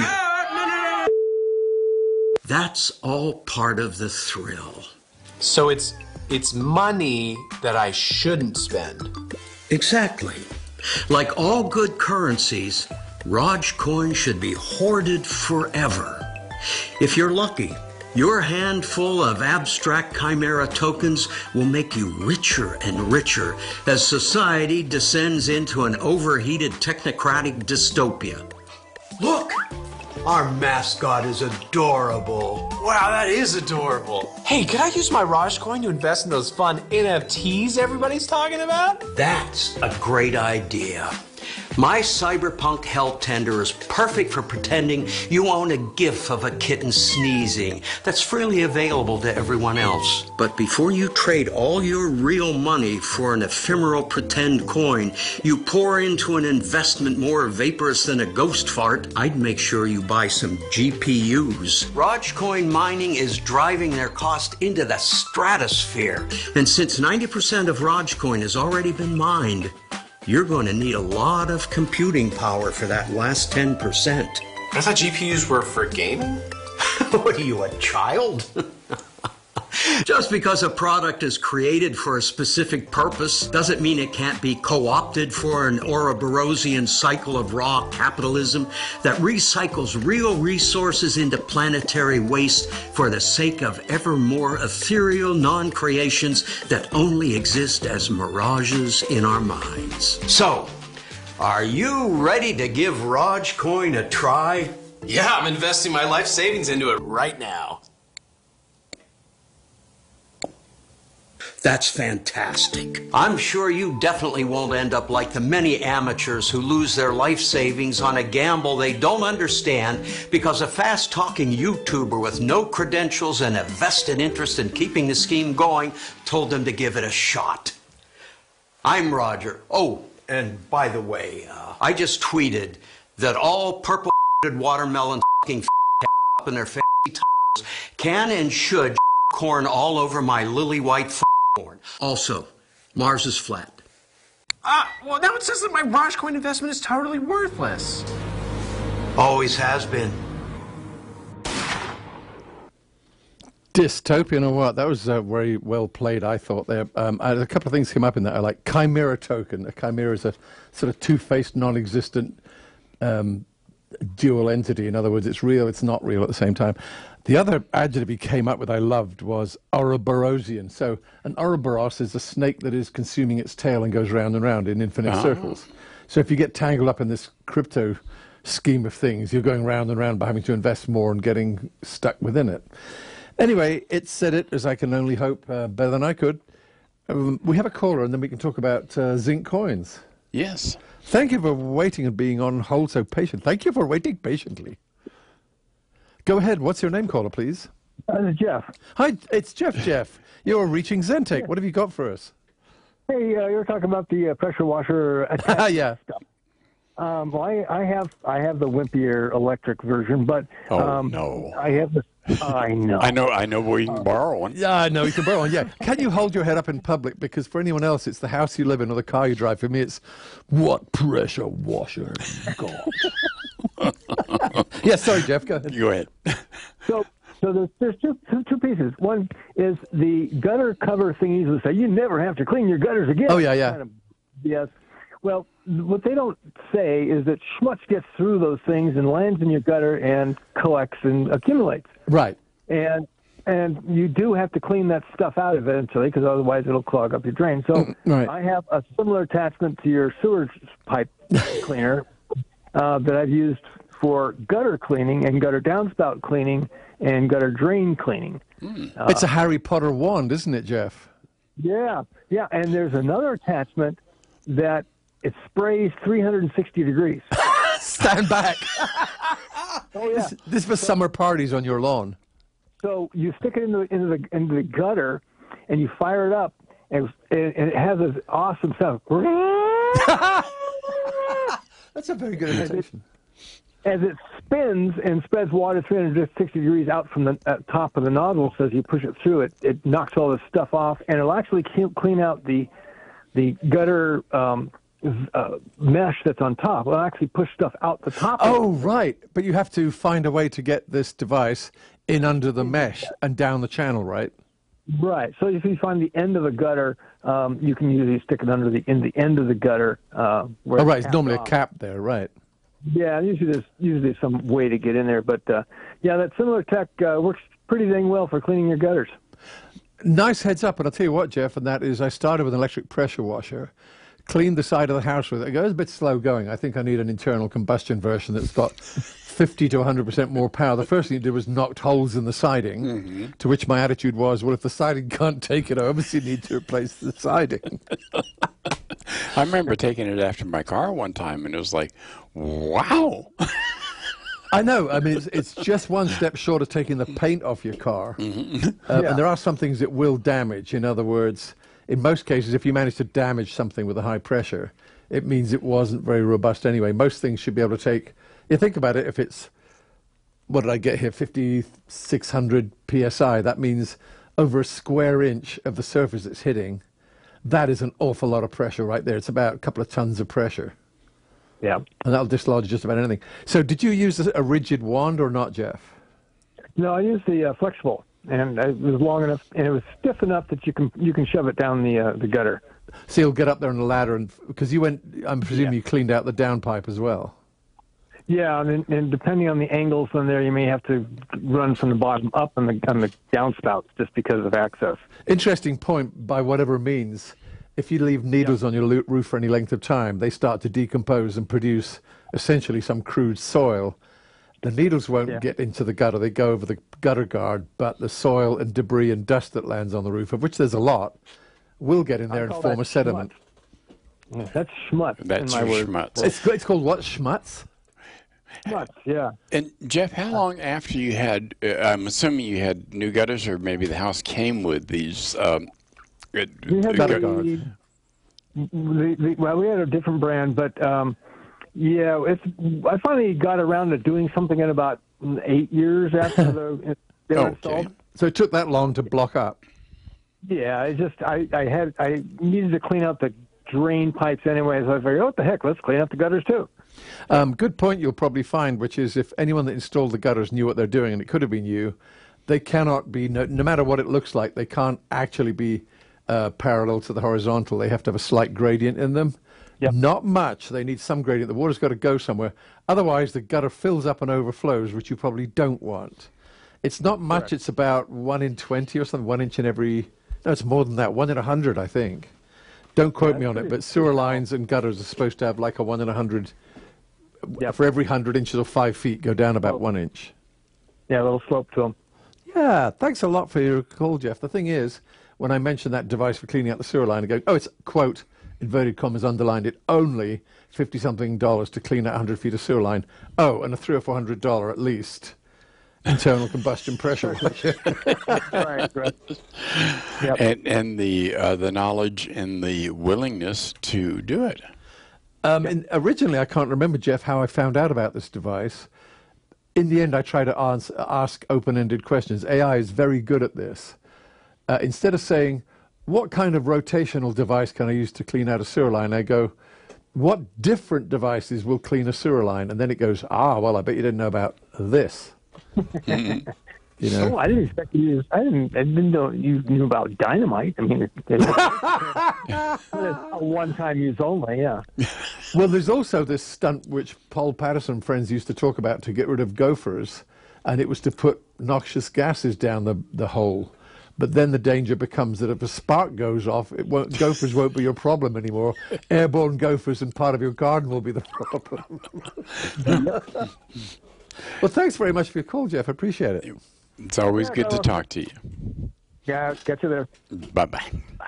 Speaker 7: That's all part of the thrill.
Speaker 8: So it's money that I shouldn't spend.
Speaker 7: Exactly. Like all good currencies, Ragecoin should be hoarded forever. If you're lucky, your handful of abstract chimera tokens will make you richer and richer as society descends into an overheated technocratic dystopia. Look! Our mascot is adorable.
Speaker 8: Wow, that is adorable. Hey, could I use my Ragecoin to invest in those fun NFTs everybody's talking about?
Speaker 7: That's a great idea. My Cyberpunk Hell Tender is perfect for pretending you own a GIF of a kitten sneezing that's freely available to everyone else. But before you trade all your real money for an ephemeral pretend coin you pour into an investment more vaporous than a ghost fart, I'd make sure you buy some GPUs. Rajcoin mining is driving their cost into the stratosphere. And since 90% of Rajcoin has already been mined, you're going to need a lot of computing power for that last 10%.
Speaker 8: I thought GPUs were for gaming?
Speaker 7: What are you, a child? Just because a product is created for a specific purpose doesn't mean it can't be co-opted for an Ouroborosian cycle of raw capitalism that recycles real resources into planetary waste for the sake of ever more ethereal non-creations that only exist as mirages in our minds. So, are you ready to give Rajcoin a try?
Speaker 8: Yeah, I'm investing my life savings into it right now.
Speaker 7: That's fantastic. I'm sure you definitely won't end up like the many amateurs who lose their life savings on a gamble they don't understand because a fast-talking YouTuber with no credentials and a vested interest in keeping the scheme going told them to give it a shot. I'm Roger. Oh, and by the way, I just tweeted that all purple watermelon up in their can and should corn all over my lily white corn. Also, Mars is flat.
Speaker 8: Well, now it says that my Rajcoin investment is totally worthless.
Speaker 7: Always has been.
Speaker 2: Dystopian or what? That was very well played, I thought there. A couple of things came up in that. I like Chimera token. A chimera is a sort of two-faced, non-existent dual entity. In other words, it's real, it's not real at the same time. The other adjective he came up with I loved was Ouroborosian. So an Ouroboros is a snake that is consuming its tail and goes round and round in infinite circles. So if you get tangled up in this crypto scheme of things, you're going round and round by having to invest more and getting stuck within it. Anyway, it said it, as I can only hope, better than I could. We have a caller, and then we can talk about zinc coins.
Speaker 3: Yes.
Speaker 2: Thank you for waiting and being on hold so patient. Thank you for waiting patiently. Go ahead. What's your name, caller, please?
Speaker 9: This is Jeff.
Speaker 2: Hi, it's Jeff. You're reaching Zentech. What have you got for us?
Speaker 9: Hey, you were talking about the pressure washer attachment
Speaker 2: yeah.
Speaker 9: stuff. Well, I have the Wimpier electric version, but
Speaker 3: no.
Speaker 9: I have the. I know.
Speaker 3: I know where you can borrow one.
Speaker 2: Yeah, I know you can borrow one. Yeah. Can you hold your head up in public? Because for anyone else, it's the house you live in or the car you drive. For me, it's what pressure washer you got? Yeah, sorry, Jeff. Go ahead.
Speaker 3: Go ahead.
Speaker 9: So there's two pieces. One is the gutter cover thingies that say you never have to clean your gutters again.
Speaker 2: Oh, yeah.
Speaker 9: Kind of BS. Well, what they don't say is that schmutz gets through those things and lands in your gutter and collects and accumulates.
Speaker 2: Right.
Speaker 9: And you do have to clean that stuff out eventually, because otherwise it'll clog up your drain. So
Speaker 2: right.
Speaker 9: I have a similar attachment to your sewer pipe cleaner that I've used for gutter cleaning and gutter downspout cleaning and gutter drain cleaning.
Speaker 2: It's a Harry Potter wand, isn't it, Jeff?
Speaker 9: Yeah. And there's another attachment that it sprays 360 degrees.
Speaker 2: Stand back.
Speaker 9: Oh, yeah.
Speaker 2: This for summer parties on your lawn. So
Speaker 9: you stick it into the gutter, and you fire it up, and it has this awesome sound.
Speaker 2: That's a very good imitation.
Speaker 9: As it spins and spreads water 360 degrees out from the top of the nozzle, so as you push it through, it knocks all this stuff off, and it'll actually clean out the gutter mesh that's on top. It'll actually push stuff out the top.
Speaker 2: Oh, right. But you have to find a way to get this device in under the mesh and down the channel, right?
Speaker 9: Right. So if you find the end of a gutter, you can usually stick it under the end of the gutter. Where
Speaker 2: right. It's normally a cap there, right?
Speaker 9: Yeah. Usually there's some way to get in there, but yeah, that similar tech works pretty dang well for cleaning your gutters.
Speaker 2: Nice heads up, and I'll tell you what, Jeff, and that is I started with an electric pressure washer, cleaned the side of the house with it. It goes a bit slow going. I think I need an internal combustion version that's got 50 to 100% more power. The first thing it did was knocked holes in the siding, to which my attitude was, well, if the siding can't take it, I obviously need to replace the siding.
Speaker 3: I remember taking it after my car one time, and it was like, wow.
Speaker 2: I know. I mean, it's just one step short of taking the paint off your car. And there are some things that will damage. In other words, in most cases, if you manage to damage something with a high pressure, it means it wasn't very robust anyway. Most things should be able to take, you think about it, if it's, what did I get here, 5,600 PSI, that means over a square inch of the surface it's hitting. That is an awful lot of pressure right there. It's about a couple of tons of pressure.
Speaker 9: Yeah.
Speaker 2: And that'll dislodge just about anything. So did you use a rigid wand or not, Jeff?
Speaker 9: No, I used the flexible, and it was long enough, and it was stiff enough that you can shove it down the gutter.
Speaker 2: So you'll get up there on the ladder, and because you went, I'm presuming you cleaned out the downpipe as well.
Speaker 9: Yeah, and depending on the angles on there, you may have to run from the bottom up on the downspouts just because of access.
Speaker 2: Interesting point. By whatever means, if you leave needles on your roof for any length of time, they start to decompose and produce essentially some crude soil. The needles won't get into the gutter. They go over the gutter guard, but the soil and debris and dust that lands on the roof, of which there's a lot, will get in there and form a sediment.
Speaker 9: That's schmutz.
Speaker 3: That's
Speaker 9: in my word.
Speaker 3: schmutz.
Speaker 2: It's called what? Schmutz?
Speaker 9: Schmutz, yeah.
Speaker 3: And Jeff, how long after you had, I'm assuming you had new gutters, or maybe the house came with these
Speaker 9: we had well, we had a different brand, but yeah, I finally got around to doing something in about 8 years after they were installed.
Speaker 2: So it took that long to block up.
Speaker 9: Yeah, I needed to clean out the drain pipes anyway, so I figured, what the heck, let's clean up the gutters too.
Speaker 2: Good point you'll probably find, which is if anyone that installed the gutters knew what they're doing, and it could have been you, they cannot be, no matter what it looks like, they can't actually be parallel to the horizontal. They have to have a slight gradient in them. Yep. Not much. They need some gradient. The water's got to go somewhere. Otherwise, the gutter fills up and overflows, which you probably don't want. It's not much. Correct. It's about 1 in 20 or something, 1 inch in every, no, it's more than that, 1 in 100, I think. Don't quote me on it, but sewer lines and gutters are supposed to have like a 1 in 100. Yep. For every 100 inches or 5 feet, go down about 1 inch.
Speaker 9: Yeah, a little slope to them.
Speaker 2: Yeah, thanks a lot for your call, Jeff. The thing is, when I mentioned that device for cleaning out the sewer line, I go, oh, it's, quote, inverted commas underlined, it only $50-something to clean out 100 feet of sewer line. Oh, and a $300 or $400 at least internal combustion pressure.
Speaker 9: Right. Yep.
Speaker 3: And the knowledge and the willingness to do it.
Speaker 2: And originally, I can't remember, Jeff, how I found out about this device. In the end, I try to ask open-ended questions. AI is very good at this. Instead of saying, what kind of rotational device can I use to clean out a sewer line? I go, what different devices will clean a sewer line? And then it goes, well, I bet you didn't know about this. You know?
Speaker 9: Oh, I didn't expect you to use, I didn't know you knew about dynamite. I mean, it's a one-time use only, yeah.
Speaker 2: Well, there's also this stunt which Paul Patterson and friends used to talk about to get rid of gophers, and it was to put noxious gases down the hole. But then the danger becomes that if a spark goes off, gophers won't be your problem anymore. Airborne gophers and part of your garden will be the problem. Well, thanks very much for your call, Jeff. I appreciate it.
Speaker 3: It's always good to talk to you.
Speaker 9: Yeah, catch you there.
Speaker 3: Bye-bye.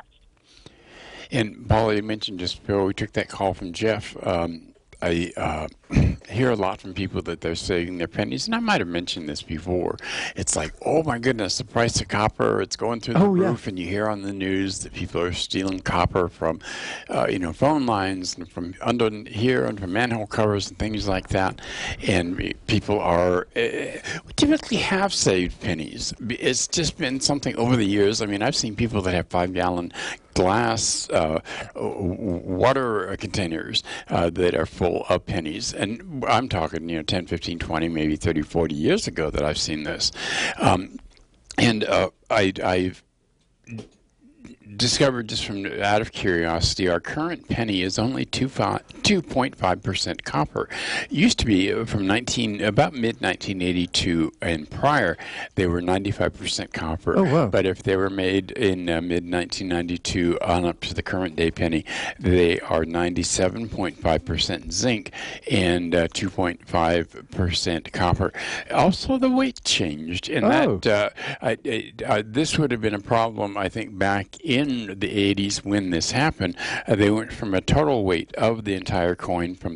Speaker 3: And Paul, you mentioned just before we took that call from Jeff, I hear a lot from people that they're saving their pennies, and I might have mentioned this before. It's like, oh my goodness, the price of copper, it's going through the roof, and you hear on the news that people are stealing copper from, phone lines and from under manhole covers and things like that. And people are, typically have saved pennies. It's just been something over the years. I mean, I've seen people that have 5-gallon glass water containers that are full of pennies. And I'm talking, 10, 15, 20, maybe 30, 40 years ago that I've seen this. I've discovered, just from out of curiosity, our current penny is only 2.5% copper. It used to be from about mid-1982 and prior, they were 95% copper.
Speaker 2: Oh, wow.
Speaker 3: But if they were made in mid-1992 on up to the current day penny, they are 97.5% zinc and 2.5% copper. Also, the weight changed, and that this would have been a problem, I think, back in in the 80s when this happened, they went from a total weight of the entire coin from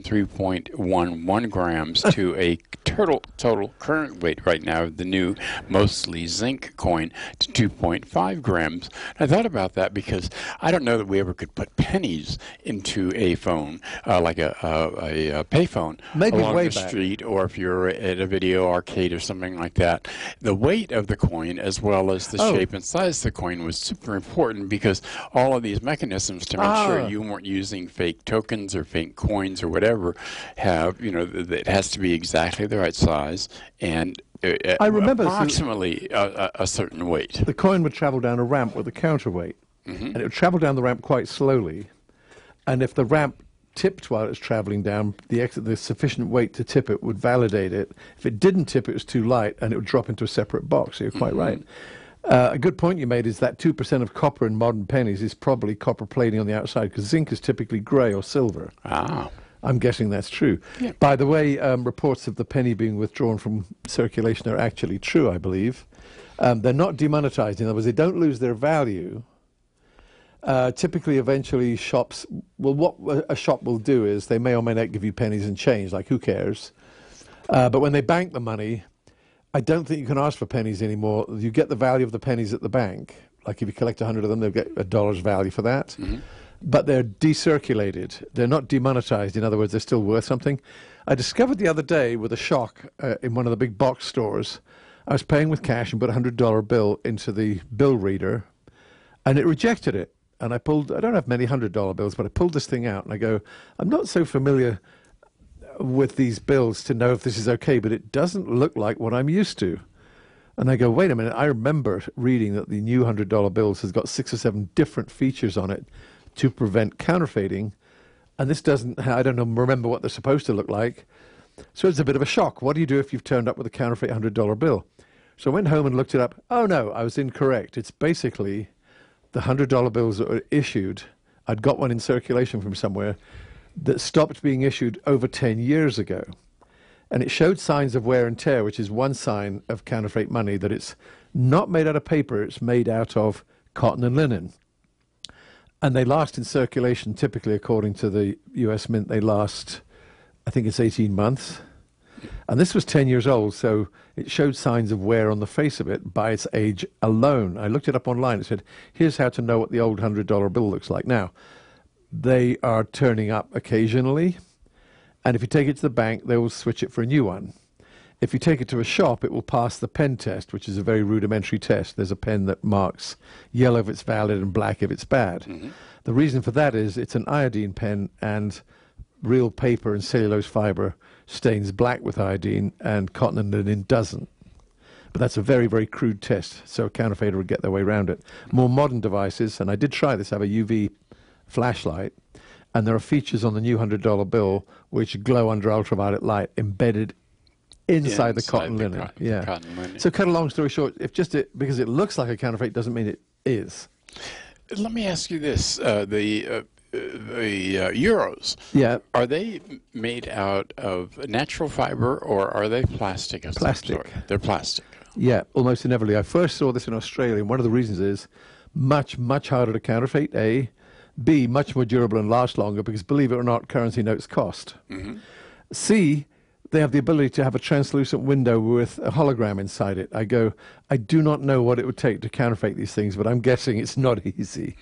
Speaker 3: 3.11 grams to a total current weight right now of the new, mostly zinc coin to 2.5 grams. I thought about that because I don't know that we ever could put pennies into a phone, like a payphone along the street, or if you're at a video arcade or something like that. The weight of the coin, as well as the shape and size of the coin, was super important because all of these mechanisms to make sure you weren't using fake tokens or fake coins or whatever have, it has to be exactly the right size and
Speaker 2: I remember
Speaker 3: approximately a certain weight.
Speaker 2: The coin would travel down a ramp with a counterweight, and it would travel down the ramp quite slowly. And if the ramp tipped while it was traveling down, the sufficient weight to tip it would validate it. If it didn't tip, it was too light, and it would drop into a separate box. So you're quite right. A good point you made is that 2% of copper in modern pennies is probably copper plating on the outside, because zinc is typically grey or silver. I'm guessing that's true. Yeah. By the way, reports of the penny being withdrawn from circulation are actually true, I believe. They're not demonetized. In other words, they don't lose their value. Typically, eventually, shops... Well, what a shop will do is they may or may not give you pennies and change, like who cares? But when they bank the money, I don't think you can ask for pennies anymore. You get the value of the pennies at the bank. Like if you collect 100 of them, they'll get $1 value for that. But they're decirculated. They're not demonetized. In other words, they're still worth something. I discovered the other day with a shock in one of the big box stores, I was paying with cash and put a $100 bill into the bill reader, and it rejected it. And I don't have many $100 bills, but I pulled this thing out, and I go, I'm not so familiar with these bills to know if this is okay, but it doesn't look like what I'm used to. And I go, wait a minute, I remember reading that the new $100 bills has got 6 or 7 different features on it to prevent counterfeiting, and this doesn't, I don't know, remember what they're supposed to look like. So it's a bit of a shock. What do you do if you've turned up with a counterfeit $100 bill? So I went home and looked it up. Oh no, I was incorrect. It's basically the $100 bills that were issued. I'd got one in circulation from somewhere that stopped being issued over 10 years ago. And it showed signs of wear and tear, which is one sign of counterfeit money, that it's not made out of paper, it's made out of cotton and linen. And they last in circulation, typically, according to the US Mint, they last, I think it's 18 months. And this was 10 years old, so it showed signs of wear on the face of it by its age alone. I looked it up online. It said, here's how to know what the old $100 bill looks like. Now, they are turning up occasionally, and if you take it to the bank, they will switch it for a new one. If you take it to a shop, it will pass the pen test, which is a very rudimentary test. There's a pen that marks yellow if it's valid and black if it's bad. The reason for that is it's an iodine pen, and real paper and cellulose fiber stains black with iodine, and cotton and linen doesn't. But that's a very, very crude test, so a counterfeiter would get their way around it. More modern devices, and I did try this, have a UV flashlight, and there are features on the new $100 bill which glow under ultraviolet light embedded inside the cotton linen. Cotton linen. So cut a long story short, because it looks like a counterfeit doesn't mean it is.
Speaker 3: Let me ask you this. The euros, are they made out of natural fiber, or are they plastic?
Speaker 2: Plastic.
Speaker 3: They're plastic.
Speaker 2: Yeah, almost inevitably. I first saw this in Australia, and one of the reasons is much, much harder to counterfeit, A. B, much more durable and last longer, because believe it or not, currency notes cost. C, they have the ability to have a translucent window with a hologram inside it. I do not know what it would take to counterfeit these things, but I'm guessing it's not easy.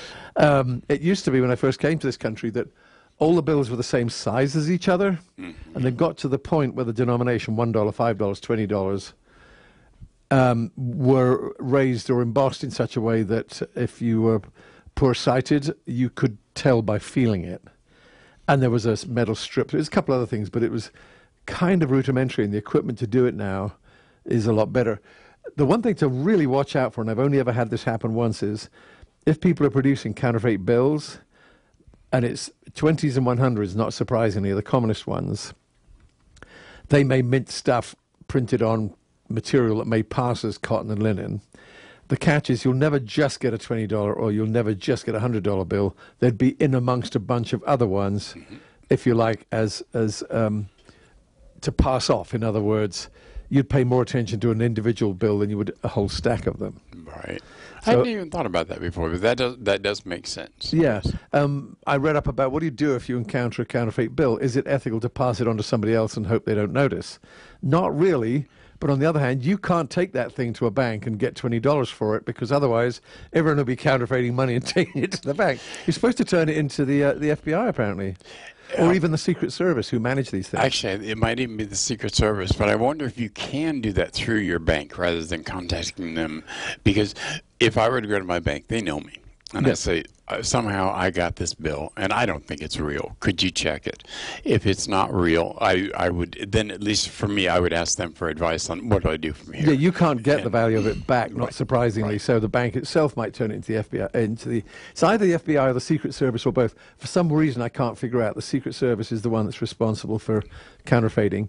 Speaker 2: It used to be, when I first came to this country, that all the bills were the same size as each other, and they got to the point where the denomination, $1, $5, $20, were raised or embossed in such a way that if you were poor-sighted, you could tell by feeling it. And there was a metal strip. There's a couple other things, but it was kind of rudimentary, and the equipment to do it now is a lot better. The one thing to really watch out for, and I've only ever had this happen once, is if people are producing counterfeit bills, and it's 20s and 100s, not surprisingly, the commonest ones, they may mint stuff printed on material that may pass as cotton and linen. The catch is you'll never just get a $20 or you'll never just get a $100 bill. They'd be in amongst a bunch of other ones, if you like, as to pass off. In other words, you'd pay more attention to an individual bill than you would a whole stack of them.
Speaker 3: Right.
Speaker 2: So,
Speaker 3: I hadn't even thought about that before, but that does make sense.
Speaker 2: Yeah. I read up about what do you do if you encounter a counterfeit bill? Is it ethical to pass it on to somebody else and hope they don't notice? Not really. But on the other hand, you can't take that thing to a bank and get $20 for it, because otherwise everyone will be counterfeiting money and taking it to the bank. You're supposed to turn it into the FBI, apparently. Or even the Secret Service, who manage these things.
Speaker 3: Actually, it might even be the Secret Service, but I wonder if you can do that through your bank rather than contacting them. Because if I were to go to my bank, they know me. And I say, somehow I got this bill, and I don't think it's real. Could you check it? If it's not real, I would, then at least for me, I would ask them for advice on what do I do from here.
Speaker 2: Yeah, you can't get the value of it back, not surprisingly. So the bank itself might turn it into the FBI. It's either the FBI or the Secret Service or both. For some reason I can't figure out, the Secret Service is the one that's responsible for counterfeiting.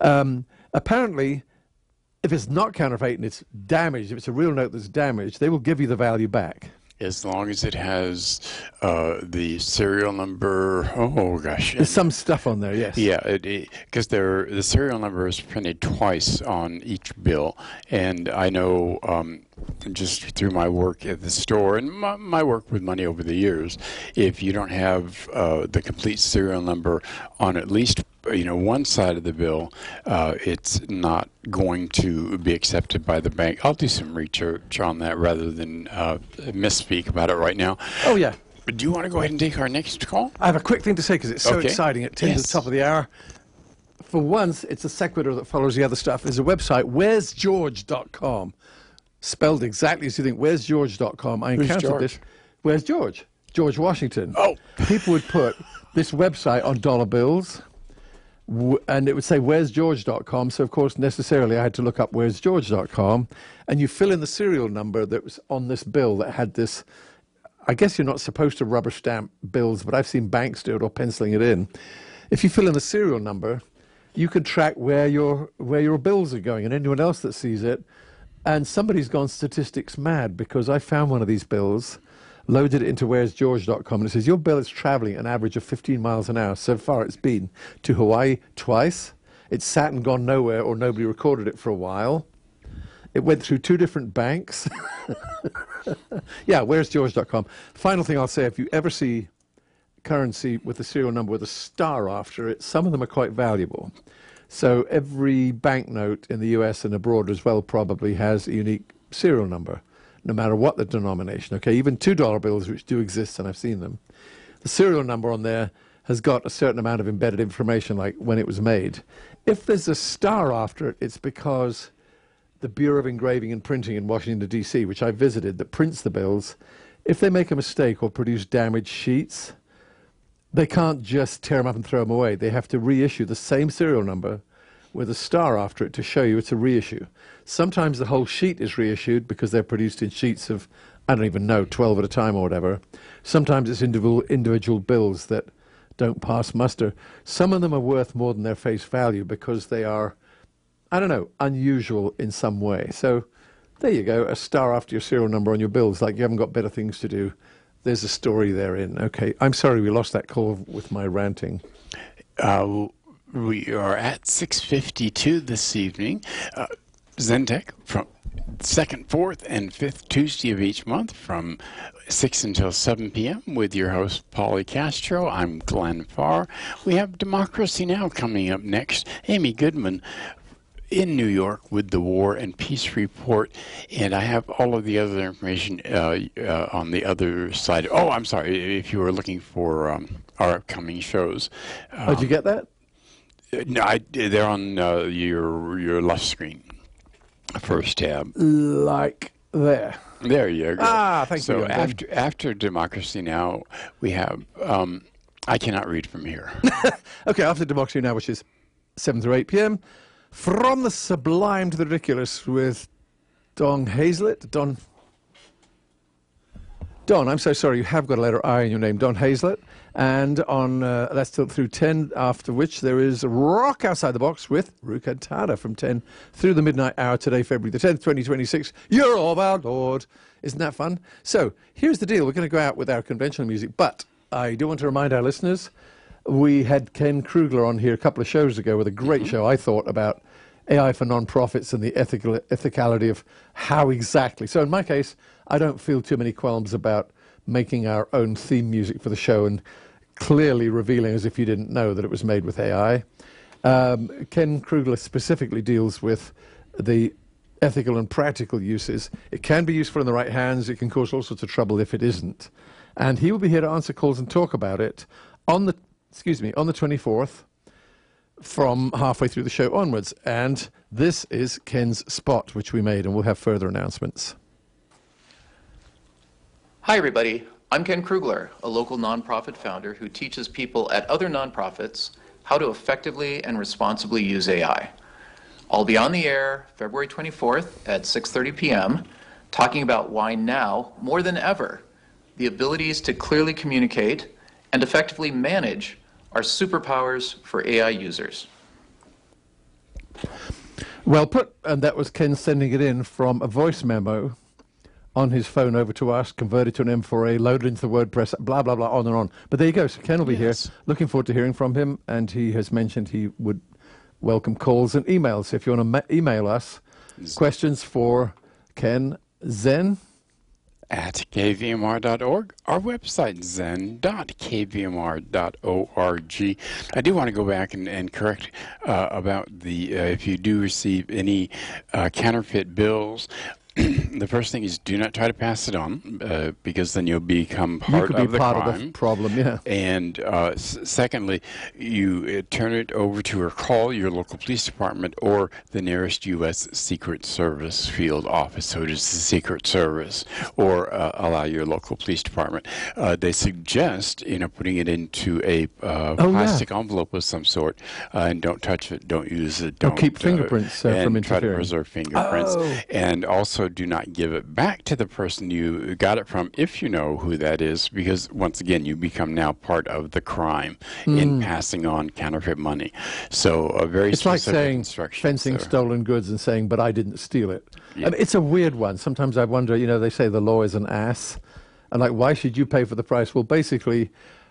Speaker 2: Apparently, if it's not counterfeiting, it's damaged. If it's a real note that's damaged, they will give you the value back.
Speaker 3: As long as it has the serial number. Oh gosh,
Speaker 2: there's some stuff on there. Yes.
Speaker 3: Yeah, because the serial number is printed twice on each bill, and I know just through my work at the store and my work with money over the years, if you don't have the complete serial number on at least one side of the bill, it's not going to be accepted by the bank. I'll do some research on that rather than misspeak about it right now.
Speaker 2: Oh, yeah.
Speaker 3: But do you want to go ahead and take our next call?
Speaker 2: I have a quick thing to say because it's so exciting. It tends to the top of the hour. For once, it's a sequitur that follows the other stuff. There's a website, where'sgeorge.com, spelled exactly as you think, where'sgeorge.com. I encountered this. Where's George? George Washington.
Speaker 3: Oh.
Speaker 2: People would put this website on dollar bills, and it would say where'sgeorge.com. So, of course, necessarily I had to look up where'sgeorge.com, and you fill in the serial number that was on this bill that had this. I guess you're not supposed to rubber stamp bills, but I've seen banks do it or penciling it in. If you fill in the serial number, you can track where your bills are going, and anyone else that sees it. And somebody's gone statistics mad because I found one of these bills, loaded it into where'sgeorge.com, and it says your bill is traveling an average of 15 miles an hour. So far it's been to Hawaii twice. It's sat and gone nowhere, or nobody recorded it for a while. It went through 2 different banks. Yeah, where'sgeorge.com. Final thing I'll say, if you ever see currency with a serial number with a star after it, some of them are quite valuable. So every banknote in the US and abroad as well probably has a unique serial number, no matter what the denomination. Okay, even $2 bills, which do exist, and I've seen them, the serial number on there has got a certain amount of embedded information, like when it was made. If there's a star after it, it's because the Bureau of Engraving and Printing in Washington, D.C., which I visited, that prints the bills, if they make a mistake or produce damaged sheets, they can't just tear them up and throw them away. They have to reissue the same serial number with a star after it to show you it's a reissue. Sometimes the whole sheet is reissued because they're produced in sheets of, I don't even know, 12 at a time or whatever. Sometimes it's individual bills that don't pass muster. Some of them are worth more than their face value because they are, I don't know, unusual in some way. So there you go, a star after your serial number on your bills, like you haven't got better things to do. There's a story therein. Okay, I'm sorry we lost that call with my ranting.
Speaker 3: We are at 6:52 this evening. Zentech from 2nd, 4th, and 5th Tuesday of each month from 6 until 7 p.m. with your host, Paulie Castro. I'm Glenn Farr. We have Democracy Now! Coming up next. Amy Goodman in New York with the War and Peace Report, and I have all of the other information on the other side. Oh, I'm sorry, if you were looking for our upcoming shows.
Speaker 2: Did you get that?
Speaker 3: No, they're on your left screen, first tab.
Speaker 2: Like there.
Speaker 3: There you go.
Speaker 2: Ah, thank you.
Speaker 3: So after Democracy Now! We have, I cannot read from here.
Speaker 2: Okay, after Democracy Now!, which is 7 through 8 p.m., From the Sublime to the Ridiculous with Don Hazlett. Don, I'm so sorry, you have got a letter I in your name, Don Hazlett. And on, that's till through 10, after which there is Rock Outside the Box with Ruka Tada from 10 through the midnight hour today, February the 10th, 2026. You're all our Lord. Isn't that fun? So, here's the deal. We're going to go out with our conventional music, but I do want to remind our listeners, we had Ken Krugler on here a couple of shows ago with a great show, I thought, about AI for nonprofits and the ethicality of how exactly. So in my case, I don't feel too many qualms about making our own theme music for the show and clearly revealing, as if you didn't know, that it was made with AI. Ken Krugler specifically deals with the ethical and practical uses. It can be useful in the right hands. It can cause all sorts of trouble if it isn't. And he will be here to answer calls and talk about it on the 24th from halfway through the show onwards. And this is Ken's spot, which we made, and we'll have further announcements.
Speaker 10: Hi, everybody. I'm Ken Krugler, a local nonprofit founder who teaches people at other nonprofits how to effectively and responsibly use AI. I'll be on the air February 24th at 6:30 p.m. talking about why now, more than ever, the abilities to clearly communicate and effectively manage are superpowers for AI users.
Speaker 2: Well put, and that was Ken sending it in from a voice memo on his phone over to us, converted to an M4A, loaded into the WordPress, blah, blah, blah, on and on. But there you go. So Ken will be here. Looking forward to hearing from him, and he has mentioned he would welcome calls and emails. So if you want to email us questions for Ken, Zen
Speaker 3: at kvmr.org, our website, zen.kvmr.org. I do want to go back and correct about the, if you do receive any counterfeit bills, the first thing is do not try to pass it on, because then you'll become part of the crime.
Speaker 2: Problem, yeah.
Speaker 3: And secondly, you turn it over to or call your local police department or the nearest U.S. Secret Service field office. So it is the Secret Service, or allow your local police department. They suggest, putting it into a plastic envelope of some sort, and don't touch it, don't use it, don't
Speaker 2: keep fingerprints from interfering.
Speaker 3: And try to preserve fingerprints, and also do not give it back to the person you got it from if you know who that is, because once again you become now part of the crime in passing on counterfeit money. So a very specific instruction.
Speaker 2: Fencing stolen goods and saying, but I didn't steal it. Yeah. I mean, it's a weird one. Sometimes I wonder, they say the law is an ass, and like, why should you pay for the price? Well, basically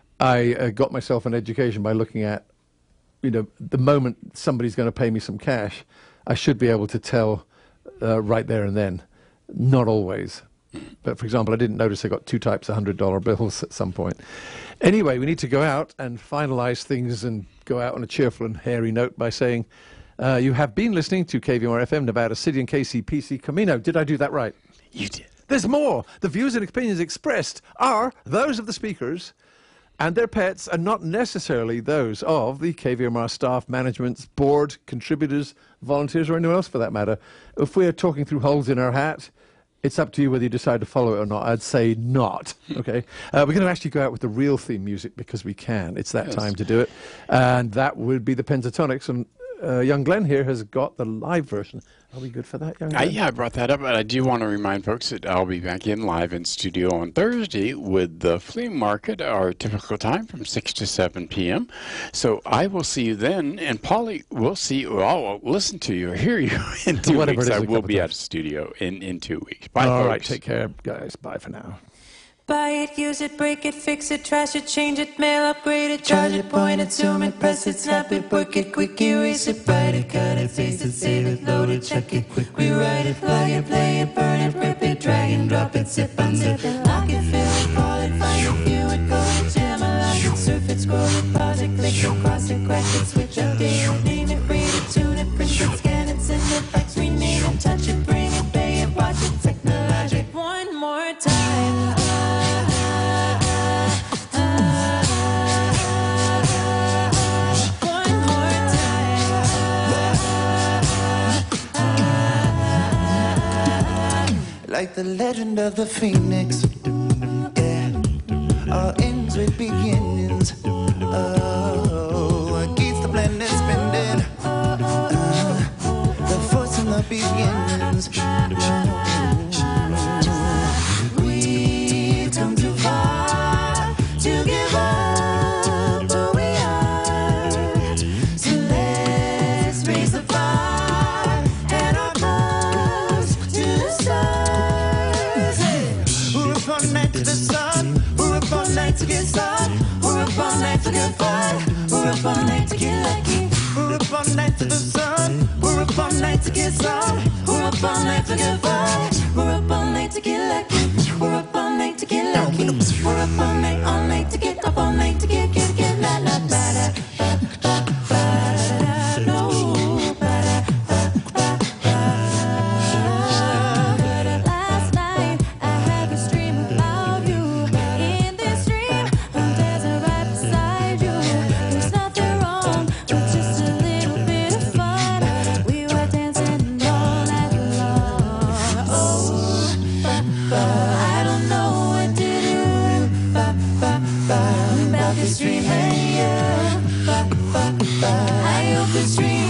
Speaker 2: I got myself an education by looking at, the moment somebody's going to pay me some cash, I should be able to tell right there and then. Not always. But for example, I didn't notice I got two types of $100 bills at some point. Anyway, we need to go out and finalize things and go out on a cheerful and hairy note by saying, you have been listening to KVMR FM, Nevada City and KCPC Camino. Did I do that right?
Speaker 3: You did.
Speaker 2: There's more. The views and opinions expressed are those of the speakers and their pets, and not necessarily those of the KVMR staff, management, board, contributors, volunteers, or anyone else for that matter. If we're talking through holes in our hat, it's up to you whether you decide to follow it or not. I'd say not. Okay, we're going to actually go out with the real theme music because we can. It's that time to do it, and that would be the Pentatonics. And young Glenn here has got the live version. Are we good for that, young Glenn?
Speaker 3: Yeah, I brought that up, but I do want to remind folks that I'll be back in live in studio on Thursday with the flea market, our typical time from 6 to 7 p.m. So I will see you then, and Polly, we'll see you. I'll listen to you or hear you in 2 weeks. I will be out of studio in 2 weeks. Bye,
Speaker 2: all
Speaker 3: folks.
Speaker 2: Right, take care, guys. Bye for now.
Speaker 11: Buy it, use it, break it, fix it, trash it, change it, mail, upgrade it, charge it, point it, zoom it, press it, snap it, work it, quick erase it, write it, cut it, paste it, save it, load it, check it, quick rewrite it, plug it, play it, burn it, rip it, drag and drop it, zip, unzip it, lock it, fill it, call it, find it, view it, code it, jam, unlock it, surf it, scroll it, pause it, click it, cross it, crack it, switch, update it, name it, read it, tune it, print it, scan it, send it, fax, rename it, touch it, bring it, pay it, watch it, technologic. One more time.
Speaker 12: Like the legend of the phoenix, yeah, all ends with beginnings. Oh, keeps the blending, spending, the force in the beginnings. We've come too far to give up who we are, so let's raise the bar and our close to the stars. We're up all night to the sun, we're up all night to get sun, we're up all night for good fun, we're up all night to get lucky, we're up all night to the sun, we're up all
Speaker 11: get started. We're up all night to get fired. We're up all night to get lucky. We're up all night to get lucky. We're up all night to get up all night to get la la ba da ba ba ba da no ba da ba ba ba. Last night I had this dream about you. In this dream I'm dancing right beside you. There's nothing wrong with just a little bit of fun. We were dancing all night long. Oh, I don't know what to do about this dream. Hey, I hope this dream